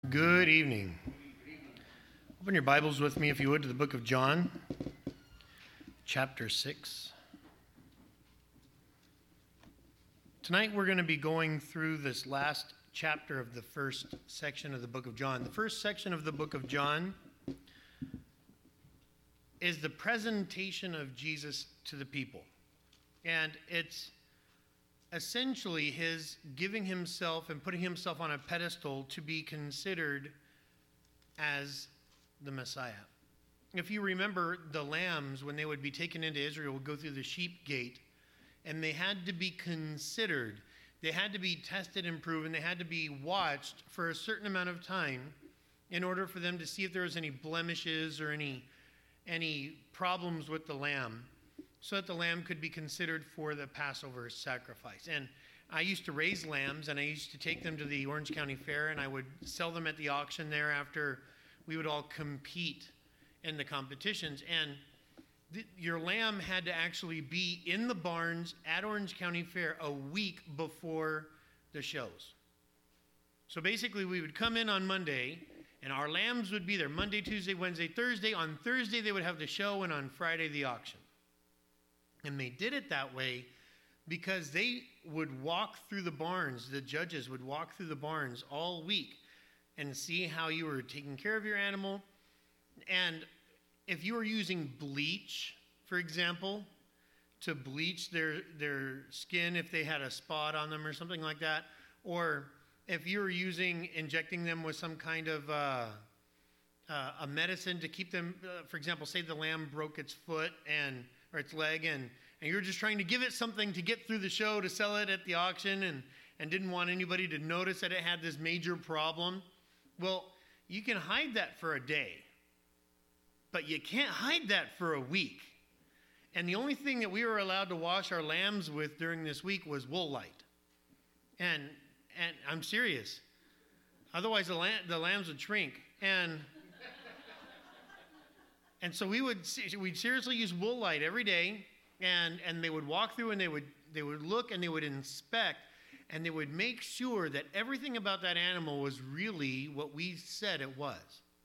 Good evening. Open your Bibles with me, if you would, to the book of John, chapter 6. Tonight we're going to be going through this last chapter of the first section of the book of John. The first section of the book of John is the presentation of Jesus to the people. And it's essentially his giving himself and putting himself on a pedestal to be considered as the Messiah. If you remember, the lambs, when they would be taken into Israel, would go through the sheep gate, and they had to be considered. They had to be tested and proven. They had to be watched for a certain amount of time in order for them to see if there was any blemishes or any problems with the lamb, so that the lamb could be considered for the Passover sacrifice. And I used to raise lambs, and I used to take them to the Orange County Fair, and I would sell them at the auction there after we would all compete in the competitions. And your lamb had to actually be in the barns at Orange County Fair a week before the shows. So basically, we would come in on Monday, and our lambs would be there Monday, Tuesday, Wednesday, Thursday. On Thursday, they would have the show, and on Friday, the auction. And they did it that way because they would walk through the barns. The judges would walk through the barns all week and see how you were taking care of your animal. And if you were using bleach, for example, to bleach their skin if they had a spot on them or something like that, or if you were injecting them with some kind of a medicine to keep them, for example, say the lamb broke its foot or its leg, and you're just trying to give it something to get through the show to sell it at the auction, and didn't want anybody to notice that it had this major problem. Well, you can hide that for a day, but you can't hide that for a week. And the only thing that we were allowed to wash our lambs with during this week was Woolite. And I'm serious. Otherwise, the lambs would shrink. And so we'd seriously use Woolite every day, and they would walk through, and they would look, and they would inspect, and they would make sure that everything about that animal was really what we said it was.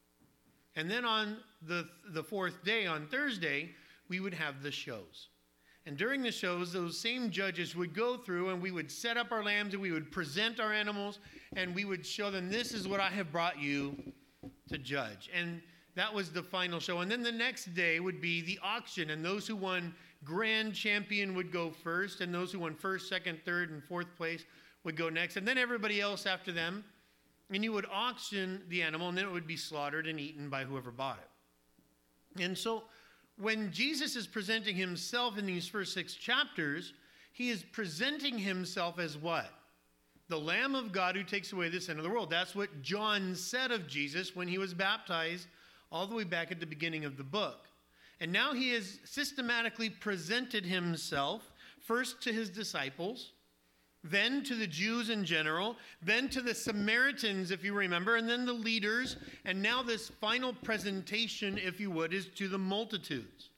And then on the fourth day, on Thursday, we would have the shows. And during the shows, those same judges would go through, and we would set up our lambs, and we would present our animals, and we would show them, this is what I have brought you to judge. And that was the final show. And then the next day would be the auction, and those who won grand champion would go first, and those who won first, second, third, and fourth place would go next, and then everybody else after them. And you would auction the animal, and then it would be slaughtered and eaten by whoever bought it. And so when Jesus is presenting himself in these first 6 chapters, he is presenting himself as what? The Lamb of God who takes away the sin of the world. That's what John said of Jesus when he was baptized all the way back at the beginning of the book. And now he has systematically presented himself first to his disciples, then to the Jews in general, then to the Samaritans, if you remember, and then the leaders. And now this final presentation, if you would, is to the multitudes.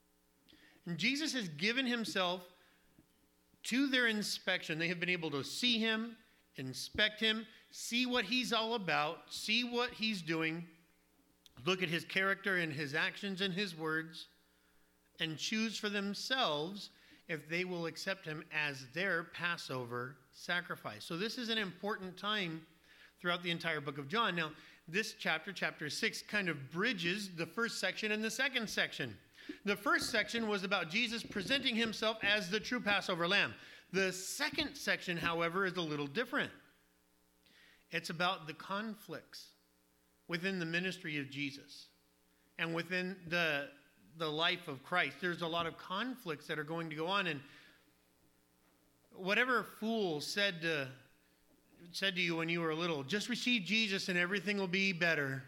And Jesus has given himself to their inspection. They have been able to see him, inspect him, see what he's all about, see what he's doing, look at his character and his actions and his words, and choose for themselves if they will accept him as their Passover sacrifice. So this is an important time throughout the entire book of John. Now, this chapter 6, kind of bridges the first section and the second section. The first section was about Jesus presenting himself as the true Passover lamb. The second section, however, is a little different. It's about the conflicts within the ministry of Jesus and within the life of Christ. There's a lot of conflicts that are going to go on, and whatever fool said to you when you were little, just receive Jesus and everything will be better.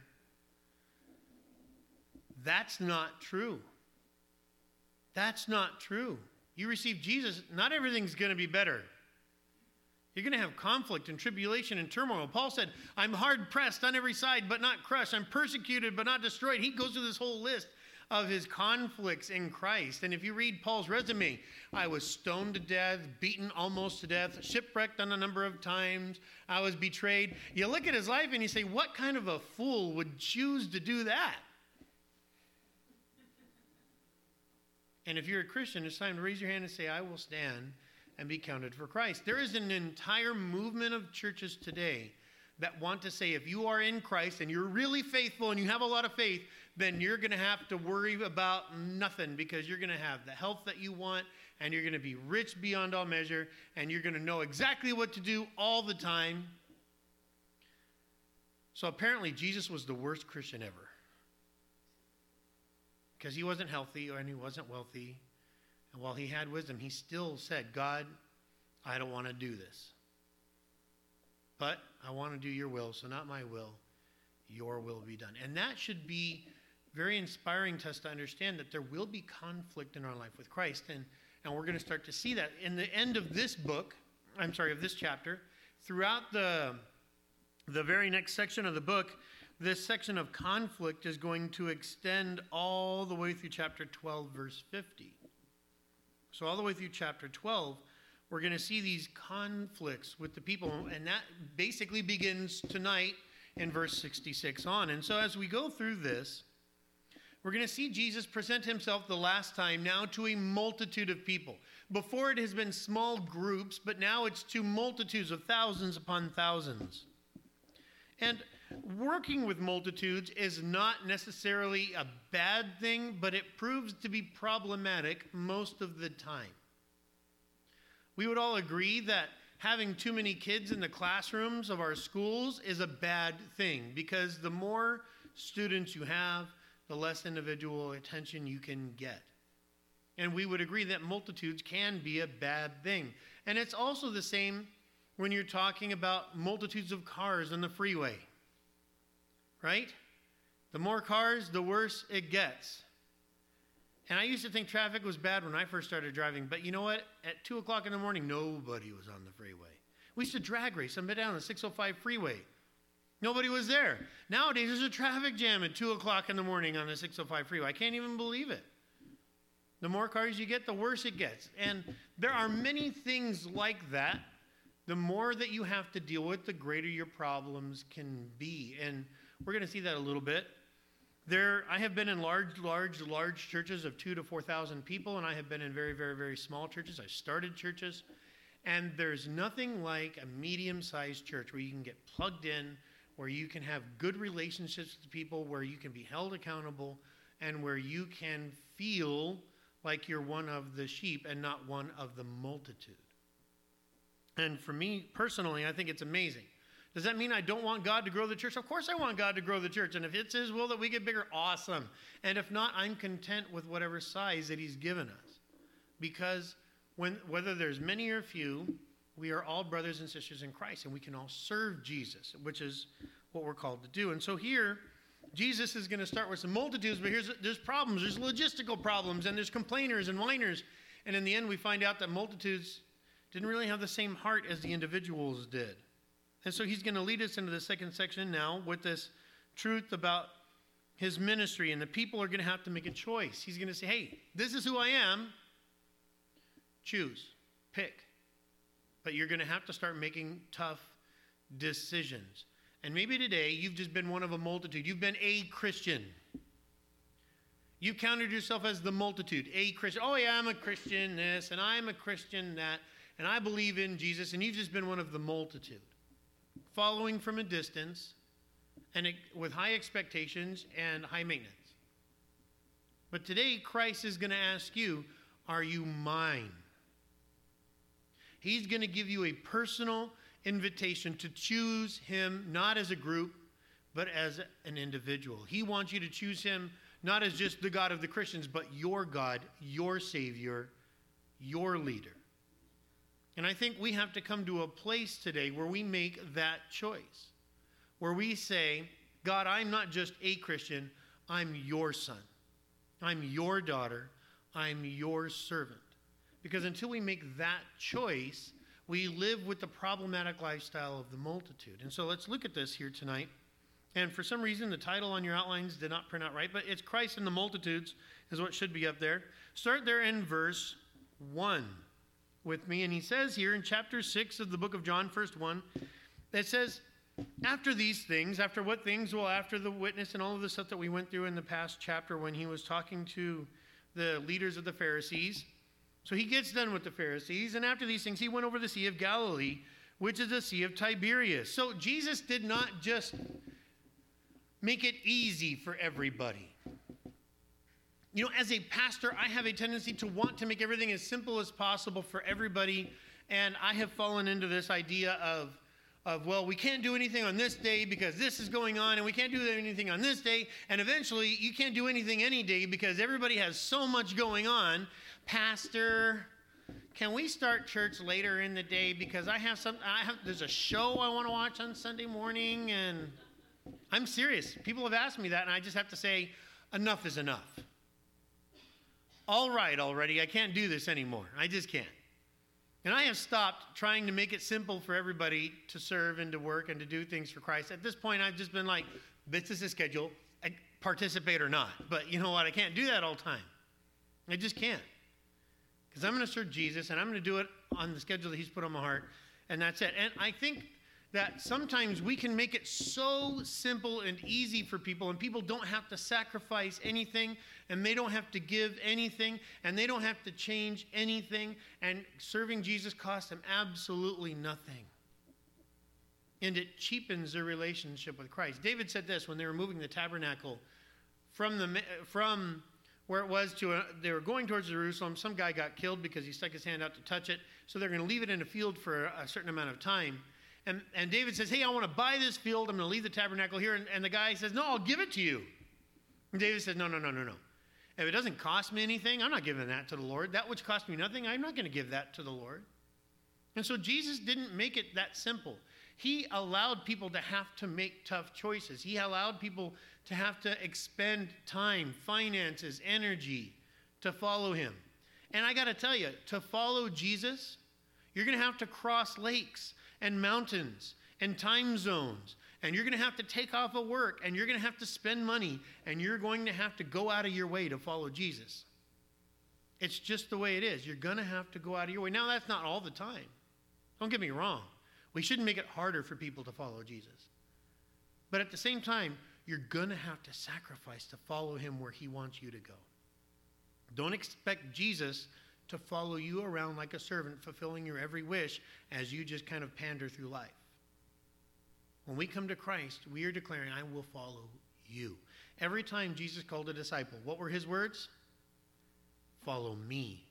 That's not true. That's not true. You receive Jesus, not everything's going to be better. You're going to have conflict and tribulation and turmoil. Paul said, I'm hard pressed on every side, but not crushed. I'm persecuted, but not destroyed. He goes through this whole list of his conflicts in Christ. And if you read Paul's resume, I was stoned to death, beaten almost to death, shipwrecked on a number of times, I was betrayed. You look at his life and you say, what kind of a fool would choose to do that? And if you're a Christian, it's time to raise your hand and say, I will stand and be counted for Christ. There is an entire movement of churches today that want to say, if you are in Christ and you're really faithful and you have a lot of faith, then you're going to have to worry about nothing, because you're going to have the health that you want, and you're going to be rich beyond all measure, and you're going to know exactly what to do all the time. So apparently Jesus was the worst Christian ever, because he wasn't healthy and he wasn't wealthy. And while he had wisdom, he still said, God, I don't want to do this, but I want to do your will, so not my will, your will be done. And that should be very inspiring to us to understand that there will be conflict in our life with Christ. And we're going to start to see that in the end of this book, of this chapter. Throughout the very next section of the book, this section of conflict is going to extend all the way through chapter 12, verse 50. So all the way through chapter 12, we're going to see these conflicts with the people, and that basically begins tonight in verse 66 on. And so as we go through this, we're going to see Jesus present himself the last time now to a multitude of people. Before it has been small groups, but now it's to multitudes of thousands upon thousands. And working with multitudes is not necessarily a bad thing, but it proves to be problematic most of the time. We would all agree that having too many kids in the classrooms of our schools is a bad thing, because the more students you have, the less individual attention you can get. And we would agree that multitudes can be a bad thing. And it's also the same when you're talking about multitudes of cars on the freeway, right? The more cars, the worse it gets. And I used to think traffic was bad when I first started driving, but you know what? At 2 o'clock in the morning, nobody was on the freeway. We used to drag race up and down the 605 freeway. Nobody was there. Nowadays, there's a traffic jam at 2 o'clock in the morning on the 605 freeway. I can't even believe it. The more cars you get, the worse it gets. And there are many things like that. The more that you have to deal with, the greater your problems can be. And we're going to see that a little bit. I have been in large churches of 2,000 to 4,000 people, and I have been in very, very, very small churches. I started churches, and there's nothing like a medium-sized church where you can get plugged in, where you can have good relationships with people, where you can be held accountable, and where you can feel like you're one of the sheep and not one of the multitude. And for me personally, I think it's amazing. Does that mean I don't want God to grow the church? Of course I want God to grow the church. And if it's his will that we get bigger, awesome. And if not, I'm content with whatever size that he's given us. Because whether there's many or few, we are all brothers and sisters in Christ, and we can all serve Jesus, which is what we're called to do. And so here, Jesus is going to start with some multitudes, but there's problems. There's logistical problems, and there's complainers and whiners. And in the end, we find out that multitudes didn't really have the same heart as the individuals did. And so he's going to lead us into the second section now with this truth about his ministry, and the people are going to have to make a choice. He's going to say, hey, this is who I am. Choose, pick. But you're going to have to start making tough decisions. And maybe today you've just been one of a multitude. You've been a Christian. You counted yourself as the multitude, a Christian. Oh yeah, I'm a Christian this, and I'm a Christian that, and I believe in Jesus, and you've just been one of the multitude. Following from a distance, and with high expectations and high maintenance. But today, Christ is going to ask you, are you mine? He's going to give you a personal invitation to choose him, not as a group, but as an individual. He wants you to choose him not as just the God of the Christians, but your God, your Savior, your leader. And I think we have to come to a place today where we make that choice, where we say, God, I'm not just a Christian, I'm your son. I'm your daughter. I'm your servant. Because until we make that choice, we live with the problematic lifestyle of the multitude. And so let's look at this here tonight And for some reason, the title on your outlines did not print out right, but it's Christ in the Multitudes is what should be up there. Start there in verse 1 with me. And he says here in chapter 6 of the book of John, first 1, it says, after these things, after what things? Well, after the witness and all of the stuff that we went through in the past chapter when he was talking to the leaders of the Pharisees. So he gets done with the Pharisees, and after these things, he went over the Sea of Galilee, which is the Sea of Tiberias. So Jesus did not just make it easy for everybody. You know, as a pastor, I have a tendency to want to make everything as simple as possible for everybody, and I have fallen into this idea of well, we can't do anything on this day because this is going on, and we can't do anything on this day, and eventually you can't do anything any day because everybody has so much going on. Pastor, can we start church later in the day because there's a show I want to watch on Sunday morning, and I'm serious. People have asked me that, and I just have to say, enough is enough. All right, already, I can't do this anymore. I just can't. And I have stopped trying to make it simple for everybody to serve and to work and to do things for Christ. At this point, I've just been like, this is the schedule, I participate or not. But you know what? I can't do that all the time. I just can't. Because I'm going to serve Jesus, and I'm going to do it on the schedule that he's put on my heart, and that's it. And I think that sometimes we can make it so simple and easy for people, and people don't have to sacrifice anything, and they don't have to give anything, and they don't have to change anything, and serving Jesus costs them absolutely nothing. And it cheapens their relationship with Christ. David said this when they were moving the tabernacle from where it was they were going towards Jerusalem. Some guy got killed because he stuck his hand out to touch it, so they're going to leave it in a field for a certain amount of time. And David says, hey, I want to buy this field. I'm going to leave the tabernacle here. And the guy says, no, I'll give it to you. And David says, no. If it doesn't cost me anything, I'm not giving that to the Lord. That which cost me nothing, I'm not going to give that to the Lord. And so Jesus didn't make it that simple. He allowed people to have to make tough choices. He allowed people to have to expend time, finances, energy to follow him. And I got to tell you, to follow Jesus, you're going to have to cross lakes and mountains and time zones, and you're going to have to take off of work, and you're going to have to spend money, and you're going to have to go out of your way to follow Jesus. It's just the way it is. You're going to have to go out of your way. Now, that's not all the time. Don't get me wrong. We shouldn't make it harder for people to follow Jesus. But at the same time, you're going to have to sacrifice to follow him where he wants you to go. Don't expect Jesus to follow you around like a servant, fulfilling your every wish as you just kind of pander through life. When we come to Christ, we are declaring, I will follow you. Every time Jesus called a disciple, what were his words? Follow me.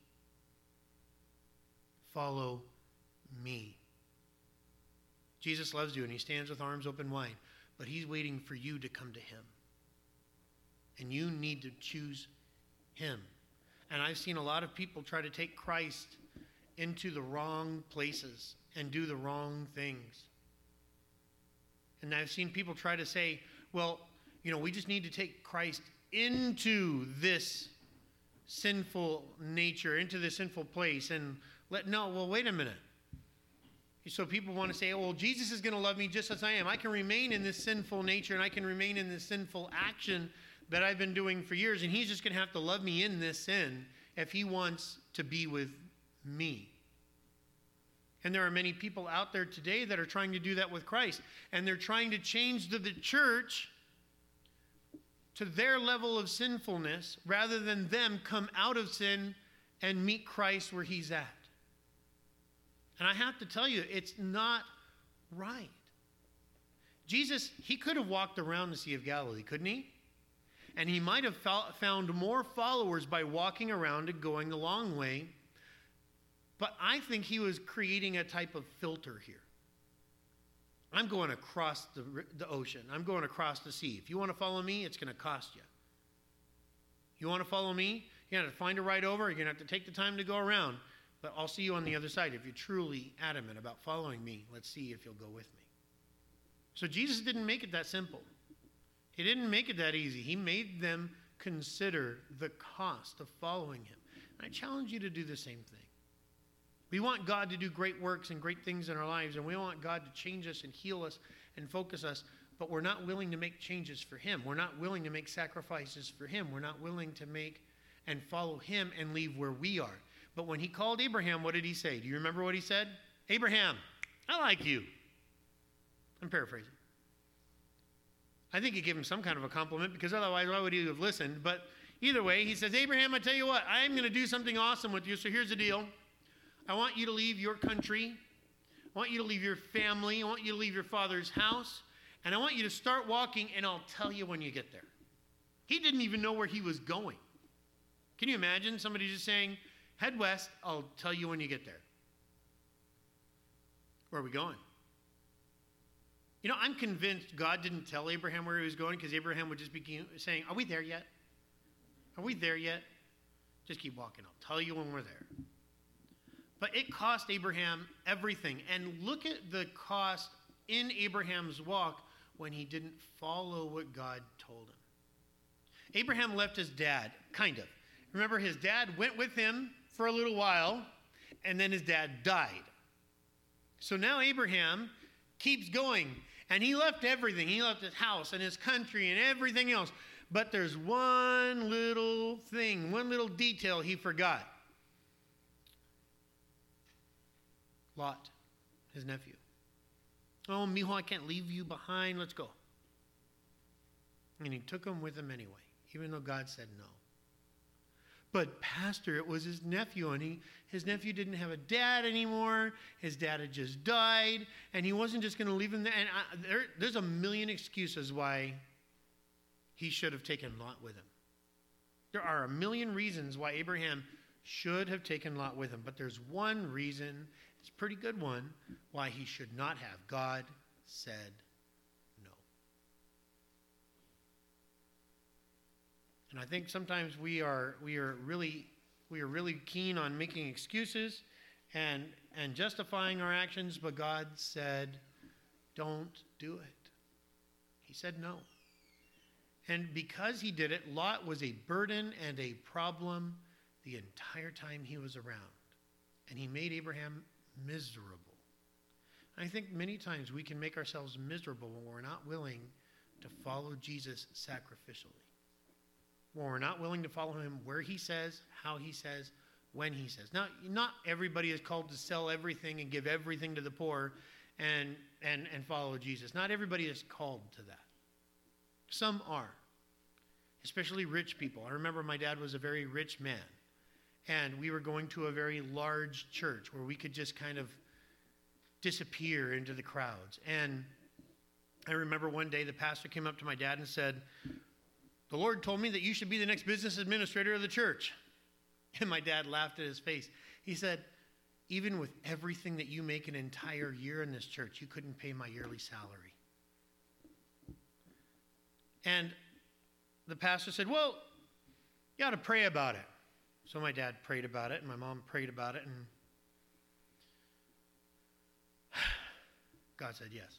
Follow me. Jesus loves you, and he stands with arms open wide, but he's waiting for you to come to him. And you need to choose him. And I've seen a lot of people try to take Christ into the wrong places and do the wrong things. And I've seen people try to say, well, you know, we just need to take Christ into this sinful nature, into this sinful place, and wait a minute. So people want to say, oh, well, Jesus is going to love me just as I am. I can remain in this sinful nature, and I can remain in this sinful action that I've been doing for years, and he's just going to have to love me in this sin if he wants to be with me. And there are many people out there today that are trying to do that with Christ, and they're trying to change the church to their level of sinfulness rather than them come out of sin and meet Christ where he's at. And I have to tell you, it's not right. Jesus, he could have walked around the Sea of Galilee, couldn't he? And he might have found more followers by walking around and going the long way. But I think he was creating a type of filter here. I'm going across the ocean. I'm going across the sea. If you want to follow me, it's going to cost you. You want to follow me? You're going to have to find a ride over. You're going to have to take the time to go around. But I'll see you on the other side. If you're truly adamant about following me, let's see if you'll go with me. So Jesus didn't make it that simple. He didn't make it that easy. He made them consider the cost of following him. And I challenge you to do the same thing. We want God to do great works and great things in our lives, and we want God to change us and heal us and focus us. but we're not willing to make changes for him. We're not willing to make sacrifices for him. We're not willing to make and follow him and leave where we are. But when he called Abraham, what did he say? Do you remember what he said? Abraham, I like you. I'm paraphrasing. I think he gave him some kind of a compliment, because otherwise, why would he have listened? But either way, he says, Abraham, I tell you what, I'm going to do something awesome with you. So here's the deal. I want you to leave your country. I want you to leave your family. I want you to leave your father's house. And I want you to start walking, and I'll tell you when you get there. He didn't even know where he was going. Can you imagine somebody just saying, head west, I'll tell you when you get there? Where are we going? You know, I'm convinced God didn't tell Abraham where he was going, because Abraham would just be saying, are we there yet? Are we there yet? Just keep walking. I'll tell you when we're there. But it cost Abraham everything. And look at the cost in Abraham's walk when he didn't follow what God told him. Abraham left his dad, kind of. Remember, his dad went with him for a little while, and then his dad died. So now Abraham keeps going, and he left everything. He left his house and his country and everything else. But there's one little thing, one little detail he forgot. Lot, his nephew. Oh, mijo, I can't leave you behind. Let's go. And he took him with him anyway, even though God said no. But pastor, it was his nephew, and his nephew didn't have a dad anymore. His dad had just died, and he wasn't just going to leave him there. And there's a million excuses why he should have taken Lot with him. There are a million reasons why Abraham should have taken Lot with him, but there's one reason, it's a pretty good one, why he should not have. God said no. And I think sometimes we are really keen on making excuses and justifying our actions, but God said, don't do it. He said no. And because he did it, Lot was a burden and a problem the entire time he was around. And he made Abraham miserable. I think many times we can make ourselves miserable when we're not willing to follow Jesus sacrificially. When we're not willing to follow him where he says, how he says, when he says. Now, not everybody is called to sell everything and give everything to the poor and follow Jesus. Not everybody is called to that. Some are, especially rich people. I remember my dad was a very rich man, and we were going to a very large church where we could just kind of disappear into the crowds. And I remember one day the pastor came up to my dad and said, the Lord told me that you should be the next business administrator of the church. And my dad laughed at his face. He said, even with everything that you make an entire year in this church, you couldn't pay my yearly salary. And the pastor said, well, you ought to pray about it. So my dad prayed about it, and my mom prayed about it, and God said yes.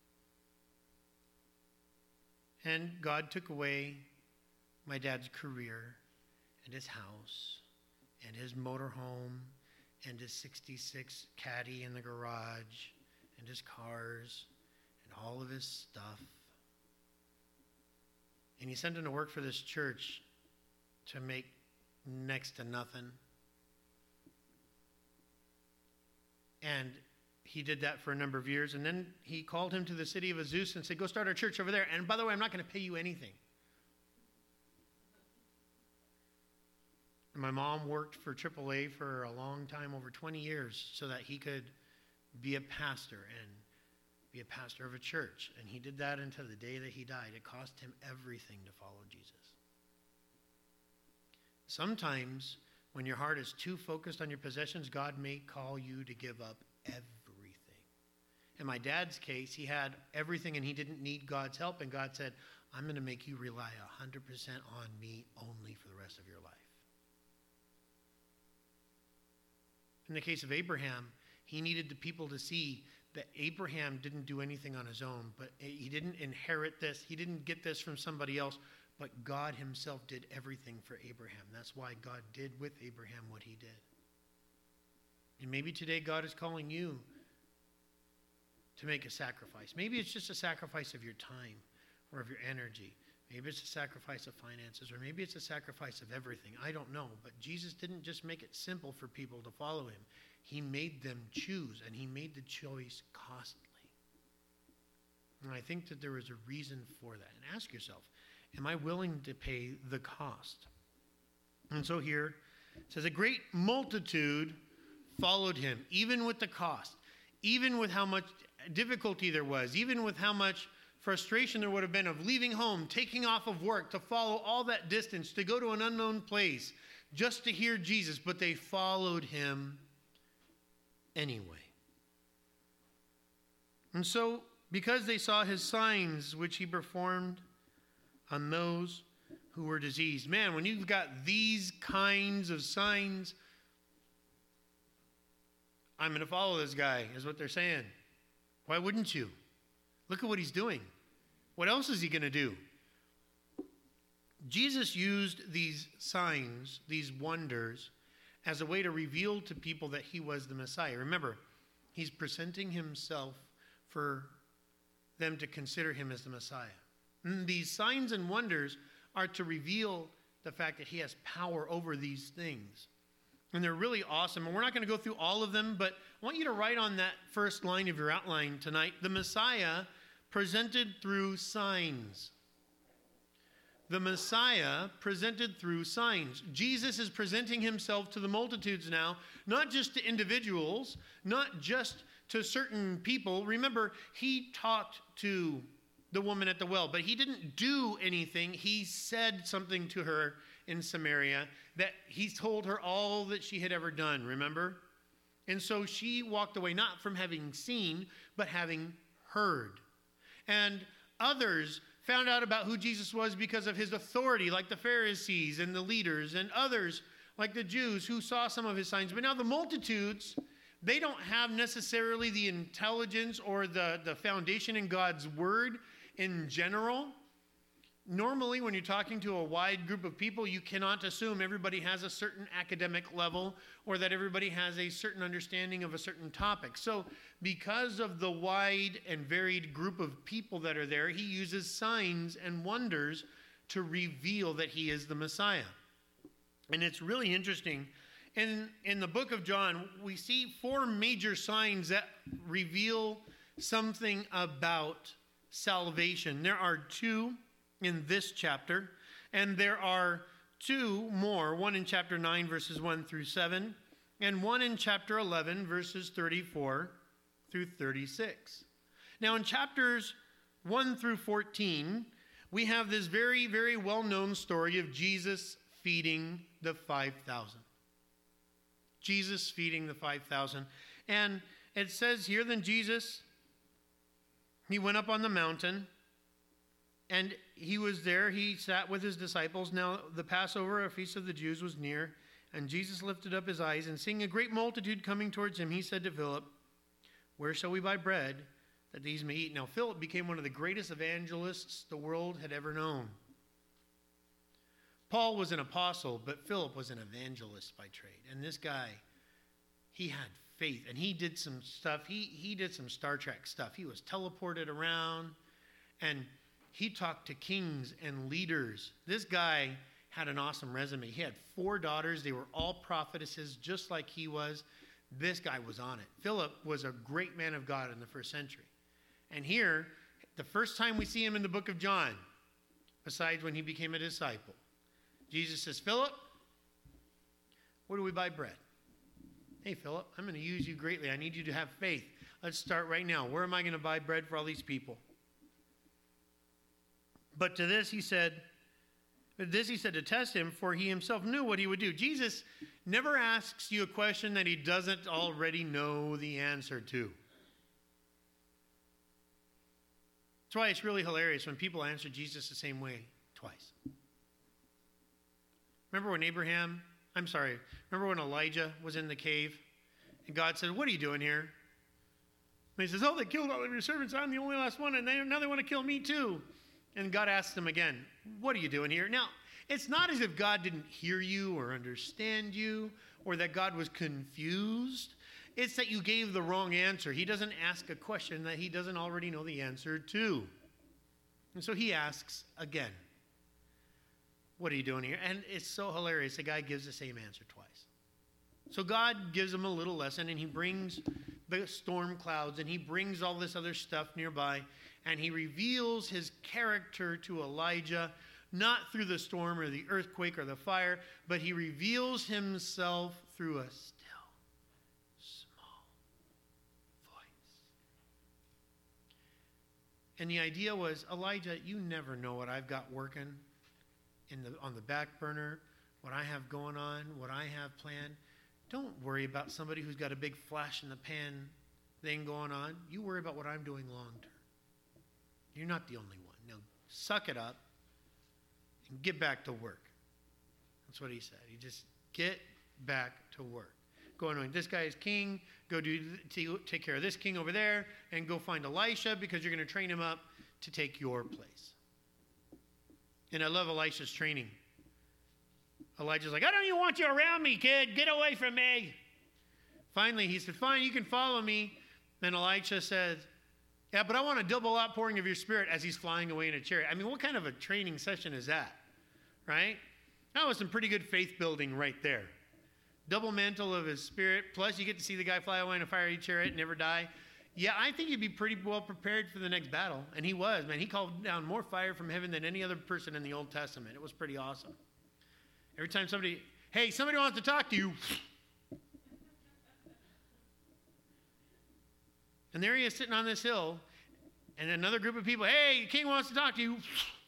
And God took away my dad's career and his house and his motorhome and his 66 Caddy in the garage and his cars and all of his stuff. And he sent him to work for this church to make next to nothing. And he did that for a number of years. And then he called him to the city of Azusa and said, go start our church over there. And by the way, I'm not going to pay you anything. And my mom worked for AAA for a long time, over 20 years, so that he could be a pastor and be a pastor of a church. And he did that until the day that he died. It cost him everything to follow Jesus. Sometimes, when your heart is too focused on your possessions, God may call you to give up everything. In my dad's case, he had everything and he didn't need God's help. And God said, I'm going to make you rely 100% on me only for the rest of your life. In the case of Abraham, he needed the people to see that Abraham didn't do anything on his own, but he didn't inherit this. He didn't get this from somebody else, but God himself did everything for Abraham. That's why God did with Abraham what he did. And maybe today God is calling you to make a sacrifice. Maybe it's just a sacrifice of your time or of your energy. Maybe it's a sacrifice of finances, or maybe it's a sacrifice of everything. I don't know. But Jesus didn't just make it simple for people to follow him. He made them choose, and he made the choice costly. And I think that there is a reason for that. And ask yourself, am I willing to pay the cost? And so here it says, a great multitude followed him, even with the cost, even with how much difficulty there was, even with how much frustration there would have been of leaving home, taking off of work to follow all that distance, to go to an unknown place just to hear Jesus. But they followed him anyway. And so, because they saw his signs, which he performed on those who were diseased. Man, when you've got these kinds of signs, I'm going to follow this guy, is what they're saying. Why wouldn't you? Look at what he's doing. What else is he going to do? Jesus used these signs, these wonders, as a way to reveal to people that he was the Messiah. Remember, he's presenting himself for them to consider him as the Messiah. And these signs and wonders are to reveal the fact that he has power over these things. And they're really awesome. And we're not going to go through all of them, but I want you to write on that first line of your outline tonight, the Messiah presented through signs. The Messiah presented through signs. Jesus is presenting himself to the multitudes now, not just to individuals, not just to certain people. Remember, he talked to the woman at the well, but he didn't do anything. He said something to her in Samaria that he told her all that she had ever done, remember? And so she walked away not from having seen, but having heard. And others found out about who Jesus was because of his authority, like the Pharisees and the leaders, and others, like the Jews, who saw some of his signs. But now the multitudes, they don't have necessarily the intelligence or the foundation in God's word in general. Normally, when you're talking to a wide group of people, you cannot assume everybody has a certain academic level or that everybody has a certain understanding of a certain topic. So because of the wide and varied group of people that are there, he uses signs and wonders to reveal that he is the Messiah. And it's really interesting. In the book of John, we see 4 major signs that reveal something about salvation. There are 2 in this chapter, and there are 2 more, one in chapter 9, verses 1 through 7, and one in chapter 11, verses 34 through 36. Now, in chapters 1 through 14, we have this very, very well-known story of Jesus feeding the 5,000. Jesus feeding the 5,000. And it says here, then Jesus, he went up on the mountain, and he was there. He sat with his disciples. Now the Passover, a feast of the Jews, was near. And Jesus lifted up his eyes, and seeing a great multitude coming towards him, he said to Philip, "Where shall we buy bread that these may eat?" Now Philip became one of the greatest evangelists the world had ever known. Paul was an apostle, but Philip was an evangelist by trade. And this guy, he had faith, and he did some stuff. He did some Star Trek stuff. He was teleported around, and he talked to kings and leaders. This guy had an awesome resume. He had 4 daughters. They were all prophetesses, just like he was. This guy was on it. Philip was a great man of God in the first century. And here, the first time we see him in the book of John, besides when he became a disciple, Jesus says, "Philip, where do we buy bread?" "Hey, Philip, I'm going to use you greatly. I need you to have faith. Let's start right now. Where am I going to buy bread for all these people?" But to this he said to test him, for he himself knew what he would do. Jesus never asks you a question that he doesn't already know the answer to. That's why it's really hilarious when people answer Jesus the same way twice. Remember when Elijah was in the cave and God said, "What are you doing here?" And he says, "Oh, they killed all of your servants. I'm the only last one, and now they want to kill me too." And God asked him again, "What are you doing here?" Now, it's not as if God didn't hear you or understand you or that God was confused. It's that you gave the wrong answer. He doesn't ask a question that he doesn't already know the answer to. And so he asks again, what are you doing here? And it's so hilarious. The guy gives the same answer twice. So God gives him a little lesson, and he brings the storm clouds, and he brings all this other stuff nearby, and he reveals his character to Elijah, not through the storm or the earthquake or the fire, but he reveals himself through a still, small voice. And the idea was, Elijah, you never know what I've got working on the back burner, what I have going on, what I have planned. Don't worry about somebody who's got a big flash in the pan thing going on. You worry about what I'm doing long term. You're not the only one. Now, suck it up and get back to work. That's what he said. He just get back to work. Go anoint this guy is king. Go take care of this king over there, and go find Elisha because you're going to train him up to take your place. And I love Elisha's training. Elijah's like, I don't even want you around me, kid. Get away from me. Finally, he said, fine, you can follow me. And Elisha said, yeah, but I want a double outpouring of your spirit as he's flying away in a chariot. I mean, what kind of a training session is that? Right? That was some pretty good faith building right there. Double mantle of his spirit, plus you get to see the guy fly away in a fiery chariot and never die. Yeah, I think you'd be pretty well prepared for the next battle. And he was, man. He called down more fire from heaven than any other person in the Old Testament. It was pretty awesome. Every time somebody wants to talk to you. And there he is sitting on this hill, and another group of people, hey, the king wants to talk to you.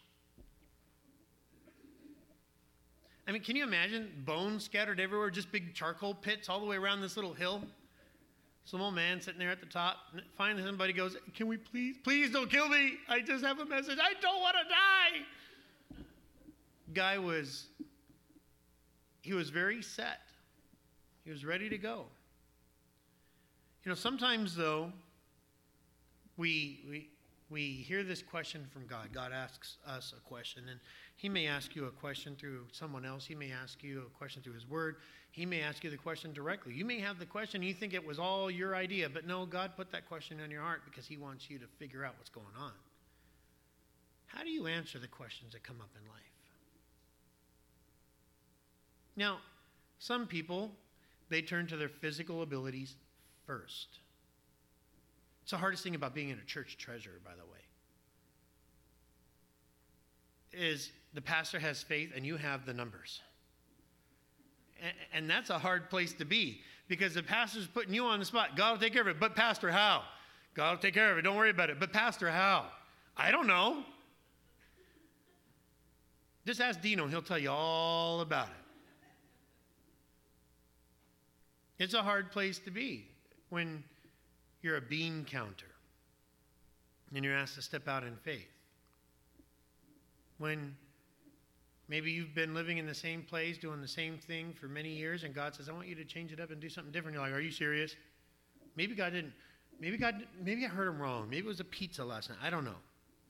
I mean, can you imagine bones scattered everywhere, just big charcoal pits all the way around this little hill? Some old man sitting there at the top. And finally, somebody goes, can we please don't kill me. I just have a message. I don't want to die. Guy was very set. He was ready to go. You know, sometimes, though, we hear this question from God. God asks us a question, and he may ask you a question through someone else. He may ask you a question through his word. He may ask you the question directly. You may have the question, and you think it was all your idea, but no, God put that question in your heart because he wants you to figure out what's going on. How do you answer the questions that come up in life? Now, some people, they turn to their physical abilities first. It's the hardest thing about being in a church treasurer, by the way, is the pastor has faith and you have the numbers. And that's a hard place to be because the pastor's putting you on the spot. God will take care of it. But pastor, how? God will take care of it. Don't worry about it. But pastor, how? I don't know. Just ask Dino. He'll tell you all about it. It's a hard place to be when you're a bean counter and you're asked to step out in faith. When maybe you've been living in the same place, doing the same thing for many years, and God says, I want you to change it up and do something different. You're like, are you serious? Maybe I heard him wrong. Maybe it was a pizza last night. I don't know.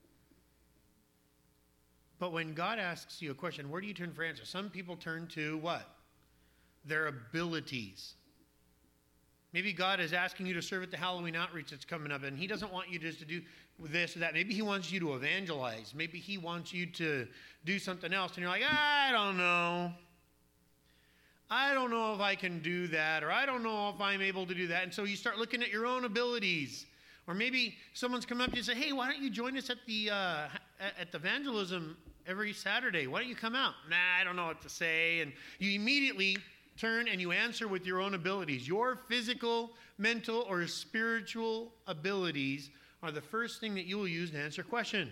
But when God asks you a question, where do you turn for answer? Some people turn to what? Their abilities. Maybe God is asking you to serve at the Halloween outreach that's coming up, and he doesn't want you just to do this or that. Maybe he wants you to evangelize. Maybe he wants you to do something else, and you're like, I don't know. I don't know if I can do that, or I don't know if I'm able to do that. And so you start looking at your own abilities. Or maybe someone's come up to you and say, hey, why don't you join us at the evangelism every Saturday? Why don't you come out? Nah, I don't know what to say. And you immediately turn and you answer with your own abilities. Your physical, mental, or spiritual abilities are the first thing that you will use to answer a question.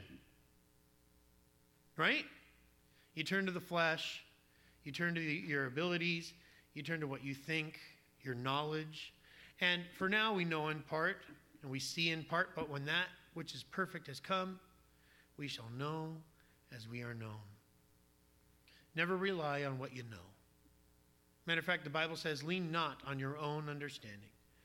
Right? You turn to the flesh. You turn to your abilities. You turn to what you think, your knowledge. And for now, we know in part, and we see in part, but when that which is perfect has come, we shall know as we are known. Never rely on what you know. Matter of fact, the Bible says, lean not on your own understanding.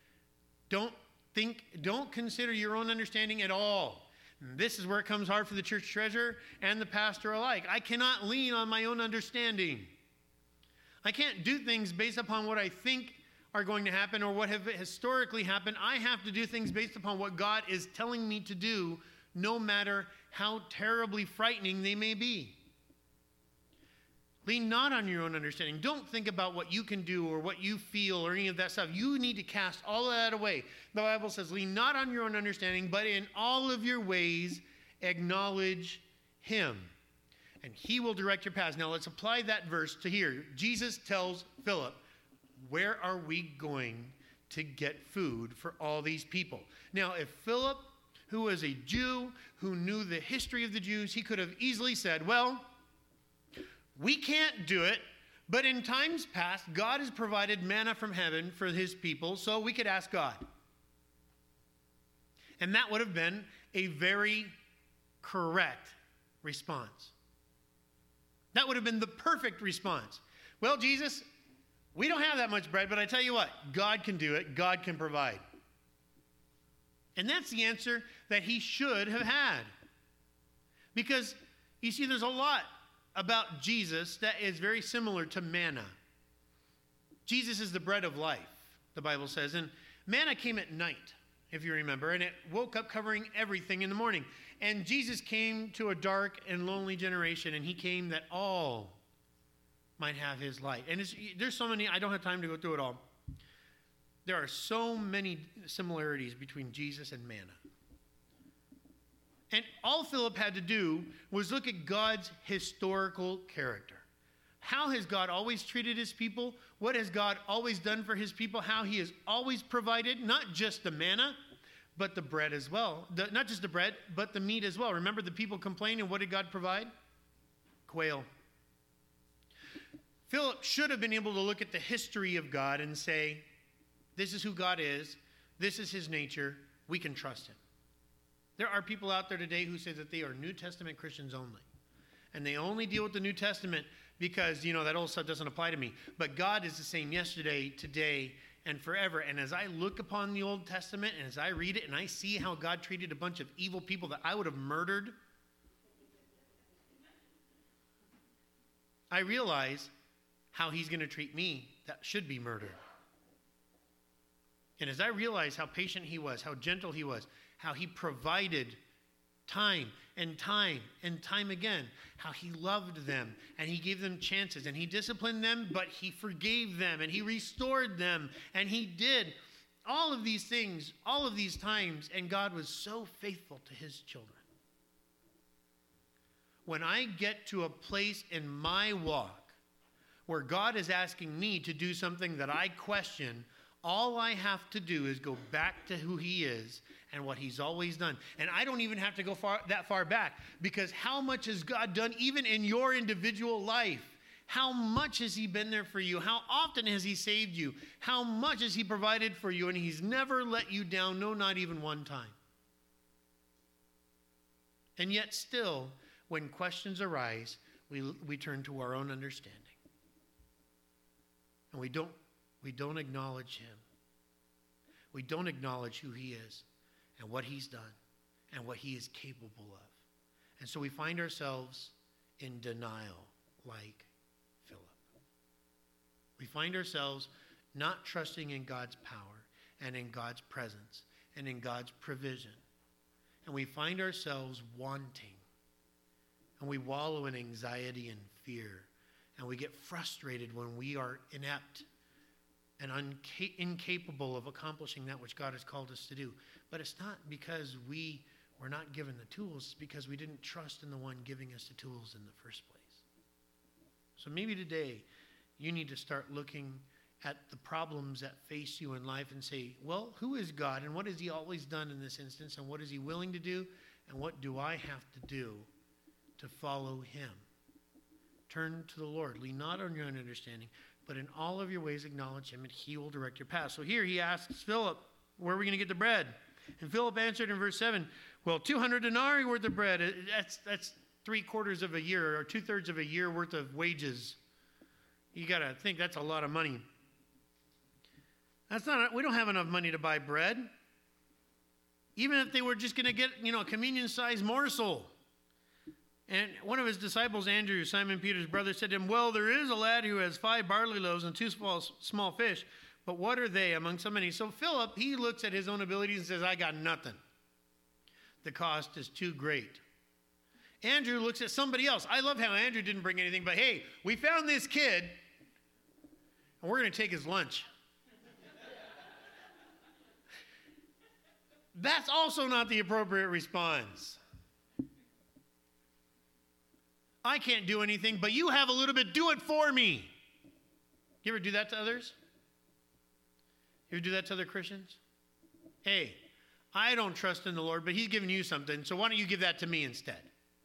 Don't consider your own understanding at all. And this is where it comes hard for the church treasurer and the pastor alike. I cannot lean on my own understanding. I can't do things based upon what I think are going to happen or what have historically happened. I have to do things based upon what God is telling me to do, no matter how terribly frightening they may be. Lean not on your own understanding. Don't think about what you can do or what you feel or any of that stuff. You need to cast all of that away. The Bible says, lean not on your own understanding, but in all of your ways acknowledge him, and he will direct your paths. Now let's apply that verse to here. Jesus tells Philip, where are we going to get food for all these people? Now, if Philip, who was a Jew, who knew the history of the Jews, he could have easily said, well, we can't do it, but in times past, God has provided manna from heaven for his people, so we could ask God. And that would have been a very correct response. That would have been the perfect response. Well, Jesus, we don't have that much bread, but I tell you what, God can do it. God can provide. And that's the answer that he should have had. Because, you see, there's a lot about Jesus that is very similar to manna. Jesus is the bread of life, the Bible says. And manna came at night, if you remember, and it woke up covering everything in the morning. And Jesus came to a dark and lonely generation, and he came that all might have his light. And there's so many, I don't have time to go through it all. There are so many similarities between Jesus and manna. And all Philip had to do was look at God's historical character. How has God always treated his people? What has God always done for his people? How he has always provided, not just the manna, but the bread as well. Not just the bread, but the meat as well. Remember the people complained, and what did God provide? Quail. Philip should have been able to look at the history of God and say, this is who God is. This is his nature. We can trust him. There are people out there today who say that they are New Testament Christians only. And they only deal with the New Testament because, that old stuff doesn't apply to me. But God is the same yesterday, today, and forever. And as I look upon the Old Testament and as I read it and I see how God treated a bunch of evil people that I would have murdered, I realize how he's going to treat me that should be murdered. And as I realize how patient he was, how gentle he was, how he provided time and time and time again, how he loved them and he gave them chances and he disciplined them, but he forgave them and he restored them and he did all of these things, all of these times, and God was so faithful to his children. When I get to a place in my walk where God is asking me to do something that I question, all I have to do is go back to who he is and what he's always done. And I don't even have to go that far back, because how much has God done even in your individual life? How much has he been there for you? How often has he saved you? How much has he provided for you? And he's never let you down, no, not even one time. And yet still, when questions arise, we turn to our own understanding. And we don't acknowledge him. We don't acknowledge who he is and what he's done and what he is capable of. And so we find ourselves in denial like Philip. We find ourselves not trusting in God's power and in God's presence and in God's provision. And we find ourselves wanting. And we wallow in anxiety and fear. And we get frustrated when we are inept and incapable of accomplishing that which God has called us to do. But it's not because we were not given the tools. It's because we didn't trust in the one giving us the tools in the first place. So maybe today you need to start looking at the problems that face you in life and say, well, who is God and what has he always done in this instance, and what is he willing to do, and what do I have to do to follow him? Turn to the Lord. Lean not on your own understanding, but in all of your ways acknowledge him, and he will direct your path. So here he asks Philip, where are we going to get the bread? And Philip answered in verse 7, well, 200 denarii worth of bread. That's 3/4 of a year, or 2/3 of a year worth of wages. You got to think that's a lot of money. We don't have enough money to buy bread. Even if they were just going to get, a communion-sized morsel. And one of his disciples, Andrew, Simon Peter's brother, said to him, well, there is a lad who has 5 barley loaves and 2 small fish, but what are they among so many? So Philip, he looks at his own abilities and says, I got nothing. The cost is too great. Andrew looks at somebody else. I love how Andrew didn't bring anything, but hey, we found this kid, and we're going to take his lunch. That's also not the appropriate response. I can't do anything, but you have a little bit. Do it for me. You ever do that to others? You ever do that to other Christians? Hey, I don't trust in the Lord, but he's giving you something, so why don't you give that to me instead?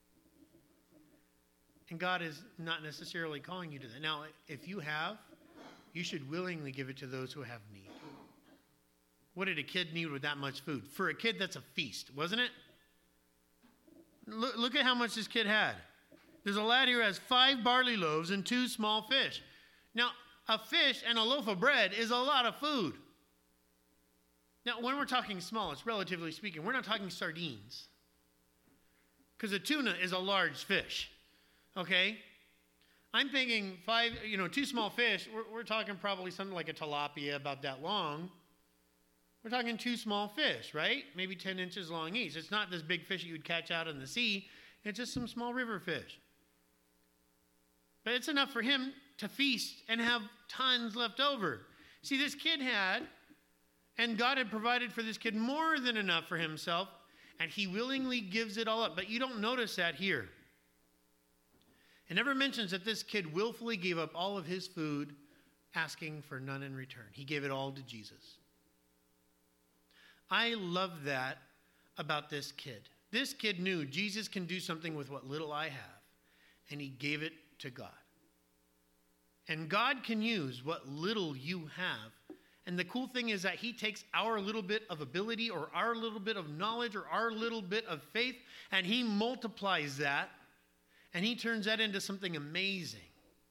And God is not necessarily calling you to that. Now, if you have, you should willingly give it to those who have need. What did a kid need with that much food? For a kid, that's a feast, wasn't it? Look at how much this kid had. There's a lad here who has 5 barley loaves and 2 small fish. Now, a fish and a loaf of bread is a lot of food. Now, when we're talking small, it's relatively speaking. We're not talking sardines. Because a tuna is a large fish. Okay? I'm thinking 2 small fish. We're talking probably something like a tilapia about that long. We're talking 2 small fish, right? Maybe 10 inches long each. It's not this big fish that you would catch out in the sea. It's just some small river fish. But it's enough for him to feast and have tons left over. See, this kid had, and God had provided for this kid more than enough for himself, and he willingly gives it all up. But you don't notice that here. It never mentions that this kid willfully gave up all of his food, asking for none in return. He gave it all to Jesus. I love that about this kid. This kid knew Jesus can do something with what little I have, and he gave it to God. And God can use what little you have. And the cool thing is that he takes our little bit of ability or our little bit of knowledge or our little bit of faith, and he multiplies that, and he turns that into something amazing.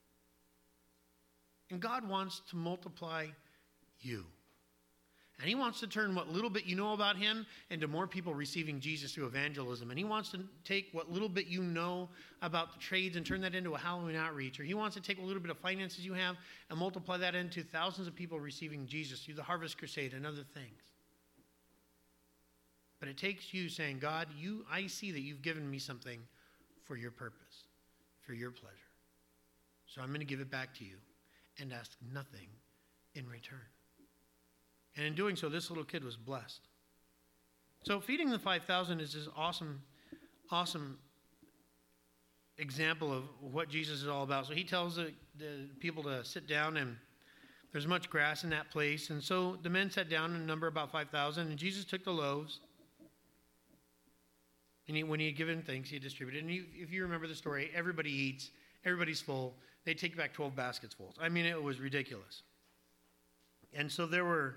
And God wants to multiply you. And he wants to turn what little bit you know about him into more people receiving Jesus through evangelism. And he wants to take what little bit you know about the trades and turn that into a Halloween outreach. Or he wants to take a little bit of finances you have and multiply that into thousands of people receiving Jesus through the Harvest Crusade and other things. But it takes you saying, God, I see that you've given me something for your purpose, for your pleasure. So I'm going to give it back to you and ask nothing in return. And in doing so, this little kid was blessed. So feeding the 5,000 is this awesome, awesome example of what Jesus is all about. So he tells the people to sit down, and there's much grass in that place. And so the men sat down in number about 5,000, and Jesus took the loaves. And when he had given thanks, he distributed. And if you remember the story, everybody eats, everybody's full. They take back 12 baskets full. I mean, it was ridiculous. And so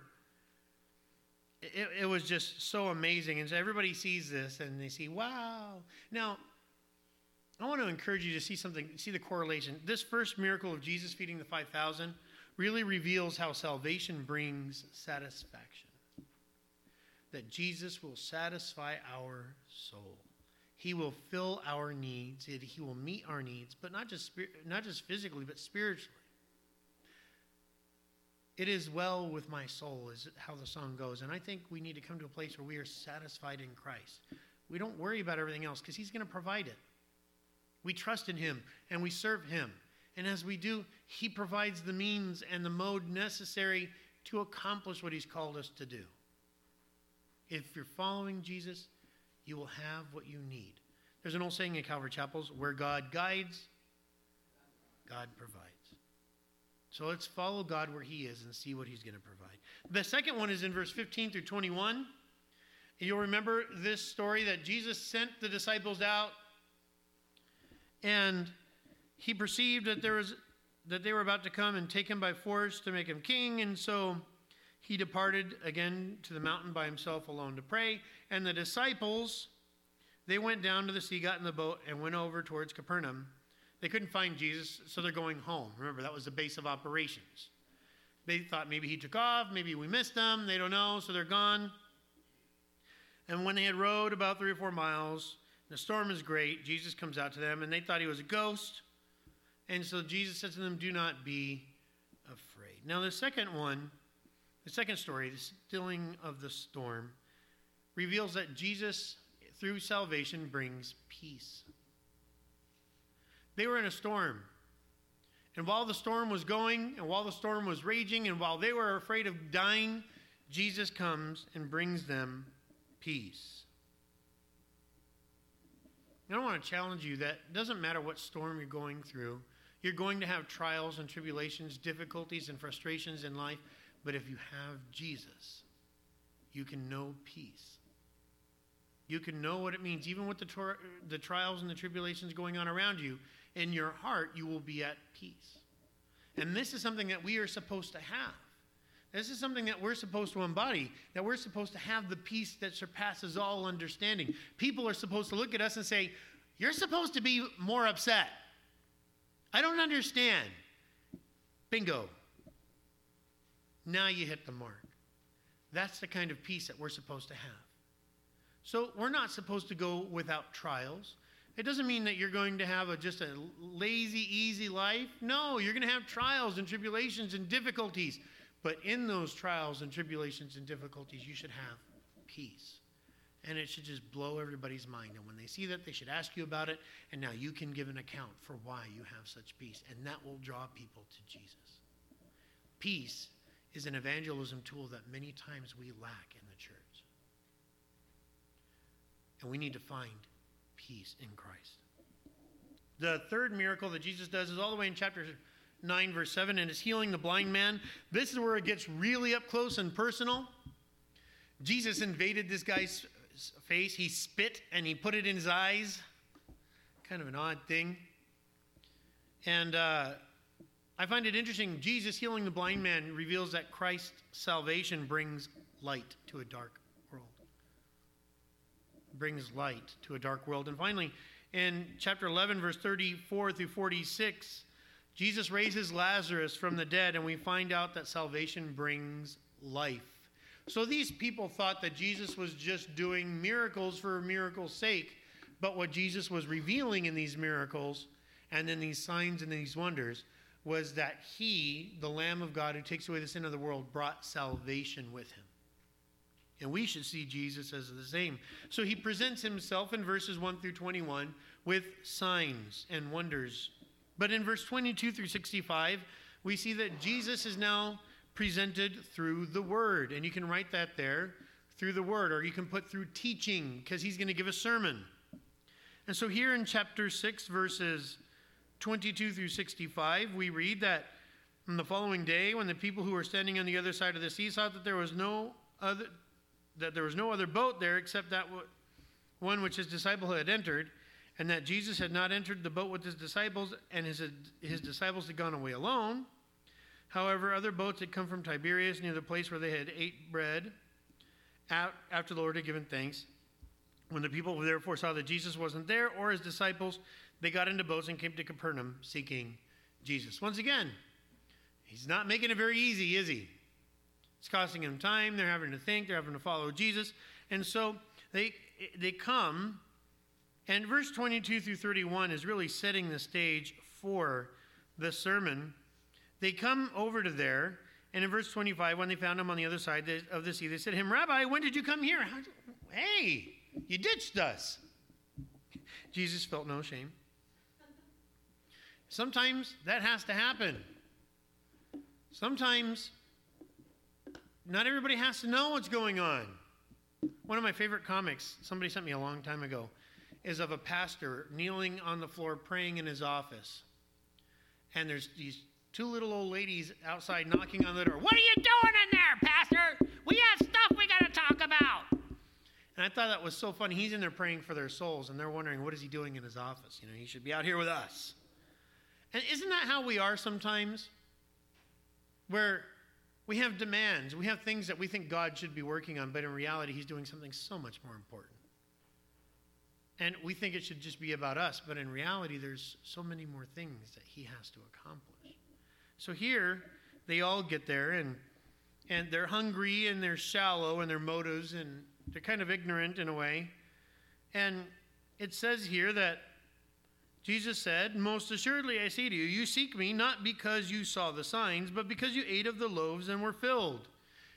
it was just so amazing. And so everybody sees this and they see, wow. Now, I want to encourage you to see the correlation. This first miracle of Jesus feeding the 5,000 really reveals how salvation brings satisfaction. That Jesus will satisfy our soul. He will fill our needs. He will meet our needs, but not just physically, but spiritually. It is well with my soul, is how the song goes. And I think we need to come to a place where we are satisfied in Christ. We don't worry about everything else because he's going to provide it. We trust in him and we serve him. And as we do, he provides the means and the mode necessary to accomplish what he's called us to do. If you're following Jesus, you will have what you need. There's an old saying in Calvary Chapels, where God guides, God provides. So let's follow God where he is and see what he's going to provide. The second one is in verse 15 through 21. And you'll remember this story that Jesus sent the disciples out, and he perceived that they were about to come and take him by force to make him king, and so he departed again to the mountain by himself alone to pray. And the disciples, they went down to the sea, got in the boat, and went over towards Capernaum. They couldn't find Jesus, so they're going home. Remember, that was the base of operations. They thought maybe he took off, maybe we missed him. They don't know, so they're gone. And when they had rowed about 3 or 4 miles, the storm is great. Jesus comes out to them, and they thought he was a ghost. And so Jesus said to them, do not be afraid. Now, the second one The second story, the stilling of the storm, reveals that Jesus, through salvation, brings peace. They were in a storm. And while the storm was going, and while the storm was raging, and while they were afraid of dying, Jesus comes and brings them peace. And I want to challenge you that it doesn't matter what storm you're going through. You're going to have trials and tribulations, difficulties and frustrations in life. But if you have Jesus, you can know peace. You can know what it means. Even with the trials and the tribulations going on around you, in your heart, you will be at peace. And this is something that we are supposed to have. This is something that we're supposed to embody, that we're supposed to have the peace that surpasses all understanding. People are supposed to look at us and say, you're supposed to be more upset. I don't understand. Bingo. Now you hit the mark. That's the kind of peace that we're supposed to have. So we're not supposed to go without trials. It doesn't mean that you're going to have just a lazy, easy life. No, you're going to have trials and tribulations and difficulties. But in those trials and tribulations and difficulties, you should have peace. And it should just blow everybody's mind. And when they see that, they should ask you about it. And now you can give an account for why you have such peace. And that will draw people to Jesus. Peace is an evangelism tool that many times we lack in the church. And we need to find peace in Christ. The third miracle that Jesus does is all the way in chapter 9, verse 7, and it's healing the blind man. This is where it gets really up close and personal. Jesus invaded this guy's face. He spit and he put it in his eyes. Kind of an odd thing. And I find it interesting. Jesus healing the blind man reveals that Christ's salvation brings light to a dark world. Brings light to a dark world. And finally, in chapter 11, verse 34 through 46, Jesus raises Lazarus from the dead, and we find out that salvation brings life. So these people thought that Jesus was just doing miracles for miracles' sake, but what Jesus was revealing in these miracles and in these signs and these wonders was that he, the Lamb of God who takes away the sin of the world, brought salvation with him. And we should see Jesus as the same. So he presents himself in verses 1 through 21 with signs and wonders. But in verse 22 through 65, we see that Jesus is now presented through the word. And you can write that there, through the word, or you can put through teaching, because he's going to give a sermon. And so here in chapter 6, verses 22 through 65, we read that on the following day, when the people who were standing on the other side of the sea saw that there was no other boat there except that one which his disciple had entered, and that Jesus had not entered the boat with his disciples, and his disciples had gone away alone. However, other boats had come from Tiberias near the place where they had ate bread after the Lord had given thanks. When the people therefore saw that Jesus wasn't there or his disciples, they got into boats and came to Capernaum seeking Jesus. Once again, he's not making it very easy, is he? It's costing them time. They're having to think. They're having to follow Jesus. And so they come, and verse 22 through 31 is really setting the stage for the sermon. They come over to there, and in verse 25, when they found him on the other side of the sea, they said to him, Rabbi, when did you come here? Hey, you ditched us. Jesus felt no shame. Sometimes that has to happen. Sometimes not everybody has to know what's going on. One of my favorite comics, somebody sent me a long time ago, is of a pastor kneeling on the floor praying in his office. And there's these two little old ladies outside knocking on the door. What are you doing in there, pastor? We have stuff we got to talk about. And I thought that was so funny. He's in there praying for their souls, and they're wondering, what is he doing in his office? You know, he should be out here with us. And isn't that how we are sometimes? Where we have demands. We have things that we think God should be working on, but in reality, he's doing something so much more important. And we think it should just be about us, but in reality, there's so many more things that he has to accomplish. So here, they all get there, and they're hungry, and they're shallow in their motives, and they're kind of ignorant in a way. And it says here that Jesus said, most assuredly I say to you, you seek me not because you saw the signs, but because you ate of the loaves and were filled.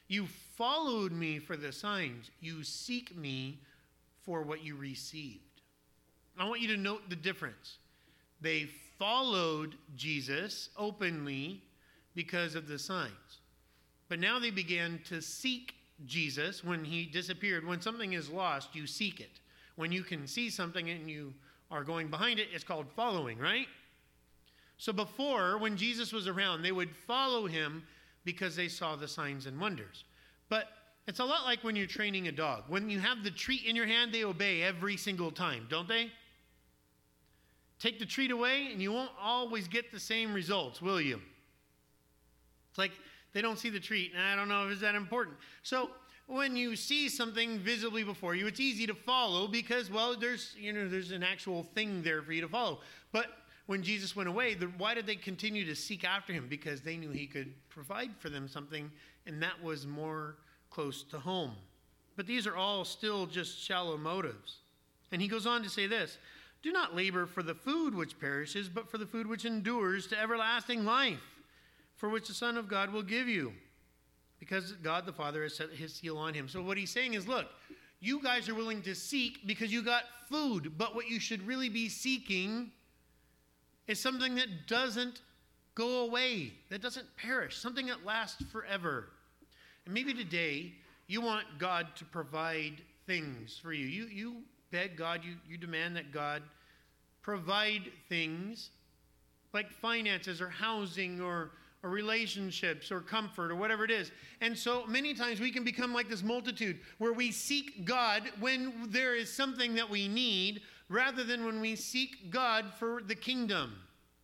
You followed me for the signs. You seek me for what you received. I want you to note the difference. They followed Jesus openly because of the signs. But now they began to seek Jesus when he disappeared. When something is lost, you seek it. When you can see something and you are going behind it, it's called following, right? So before, when Jesus was around, they would follow him because they saw the signs and wonders. But it's a lot like when you're training a dog. When you have the treat in your hand, they obey every single time, don't they? Take the treat away and you won't always get the same results, will you? It's like they don't see the treat, and I don't know if it's that important. So when you see something visibly before you, it's easy to follow because, well, there's an actual thing there for you to follow. But when Jesus went away, why did they continue to seek after him? Because they knew he could provide for them something, and that was more close to home. But these are all still just shallow motives. And he goes on to say this, do not labor for the food which perishes, but for the food which endures to everlasting life, for which the Son of God will give you, because God the Father has set his seal on him. So what he's saying is, look, you guys are willing to seek because you got food, but what you should really be seeking is something that doesn't go away, that doesn't perish, something that lasts forever. And maybe today you want God to provide things for you. You beg God, you demand that God provide things like finances or housing or relationships or comfort or whatever it is. And so many times we can become like this multitude where we seek God when there is something that we need rather than when we seek God for the kingdom.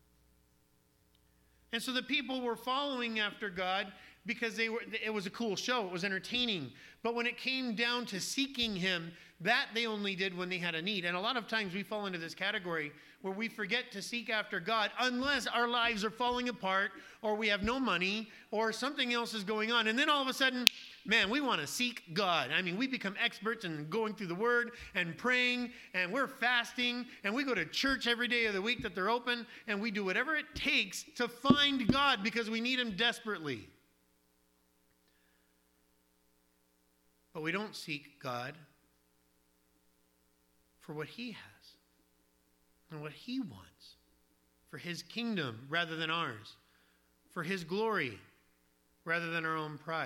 And so the people were following after God because it was a cool show, it was entertaining. But when it came down to seeking him, that they only did when they had a need. And a lot of times we fall into this category where we forget to seek after God unless our lives are falling apart or we have no money or something else is going on. And then all of a sudden, man, we want to seek God. I mean, we become experts in going through the Word and praying, and we're fasting, and we go to church every day of the week that they're open, and we do whatever it takes to find God because we need him desperately. But we don't seek God for what he has and what he wants, for his kingdom rather than ours, for his glory rather than our own pride,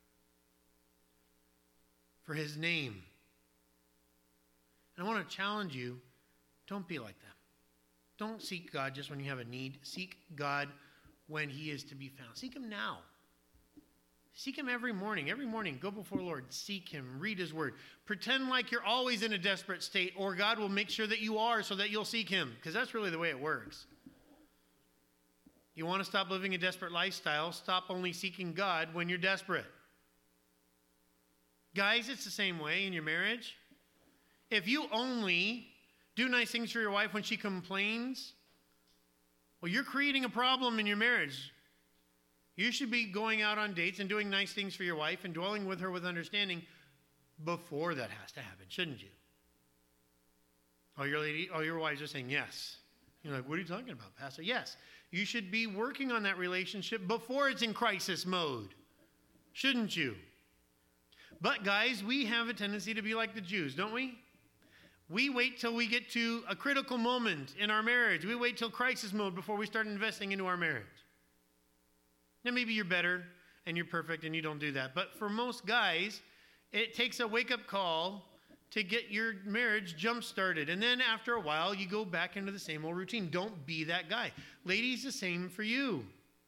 for his name. And I want to challenge you, don't be like that. Don't seek God just when you have a need. Seek God when he is to be found. Seek him now. Seek him every morning. Every morning, go before the Lord. Seek him. Read his word. Pretend like you're always in a desperate state, or God will make sure that you are so that you'll seek him, because that's really the way it works. You want to stop living a desperate lifestyle, stop only seeking God when you're desperate. Guys, it's the same way in your marriage. If you only do nice things for your wife when she complains, well, you're creating a problem in your marriage. You should be going out on dates and doing nice things for your wife and dwelling with her with understanding before that has to happen, shouldn't you? All your wives are saying yes. You're like, what are you talking about, Pastor? Yes. You should be working on that relationship before it's in crisis mode, shouldn't you? But guys, we have a tendency to be like the Jews, don't we? We wait till we get to a critical moment in our marriage. We wait till crisis mode before we start investing into our marriage. Now, maybe you're better and you're perfect and you don't do that. But for most guys, it takes a wake-up call to get your marriage jump-started. And then after a while, you go back into the same old routine. Don't be that guy. Ladies, the same for you.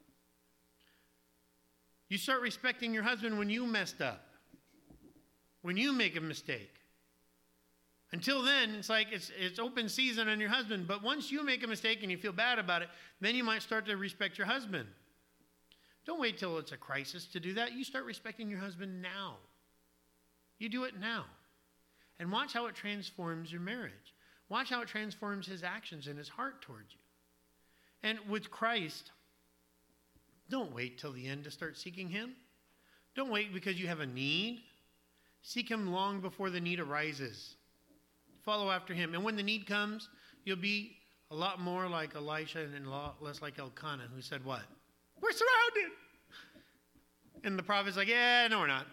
You start respecting your husband when you messed up, when you make a mistake. Until then, it's like it's open season on your husband. But once you make a mistake and you feel bad about it, then you might start to respect your husband. Don't wait till it's a crisis to do that. You start respecting your husband now. You do it now. And watch how it transforms your marriage. Watch how it transforms his actions and his heart towards you. And with Christ, don't wait till the end to start seeking him. Don't wait because you have a need. Seek him long before the need arises. Follow after him. And when the need comes, you'll be a lot more like Elisha and a lot less like Elkanah, who said what? We're surrounded. And the prophet's like, yeah, no, we're not.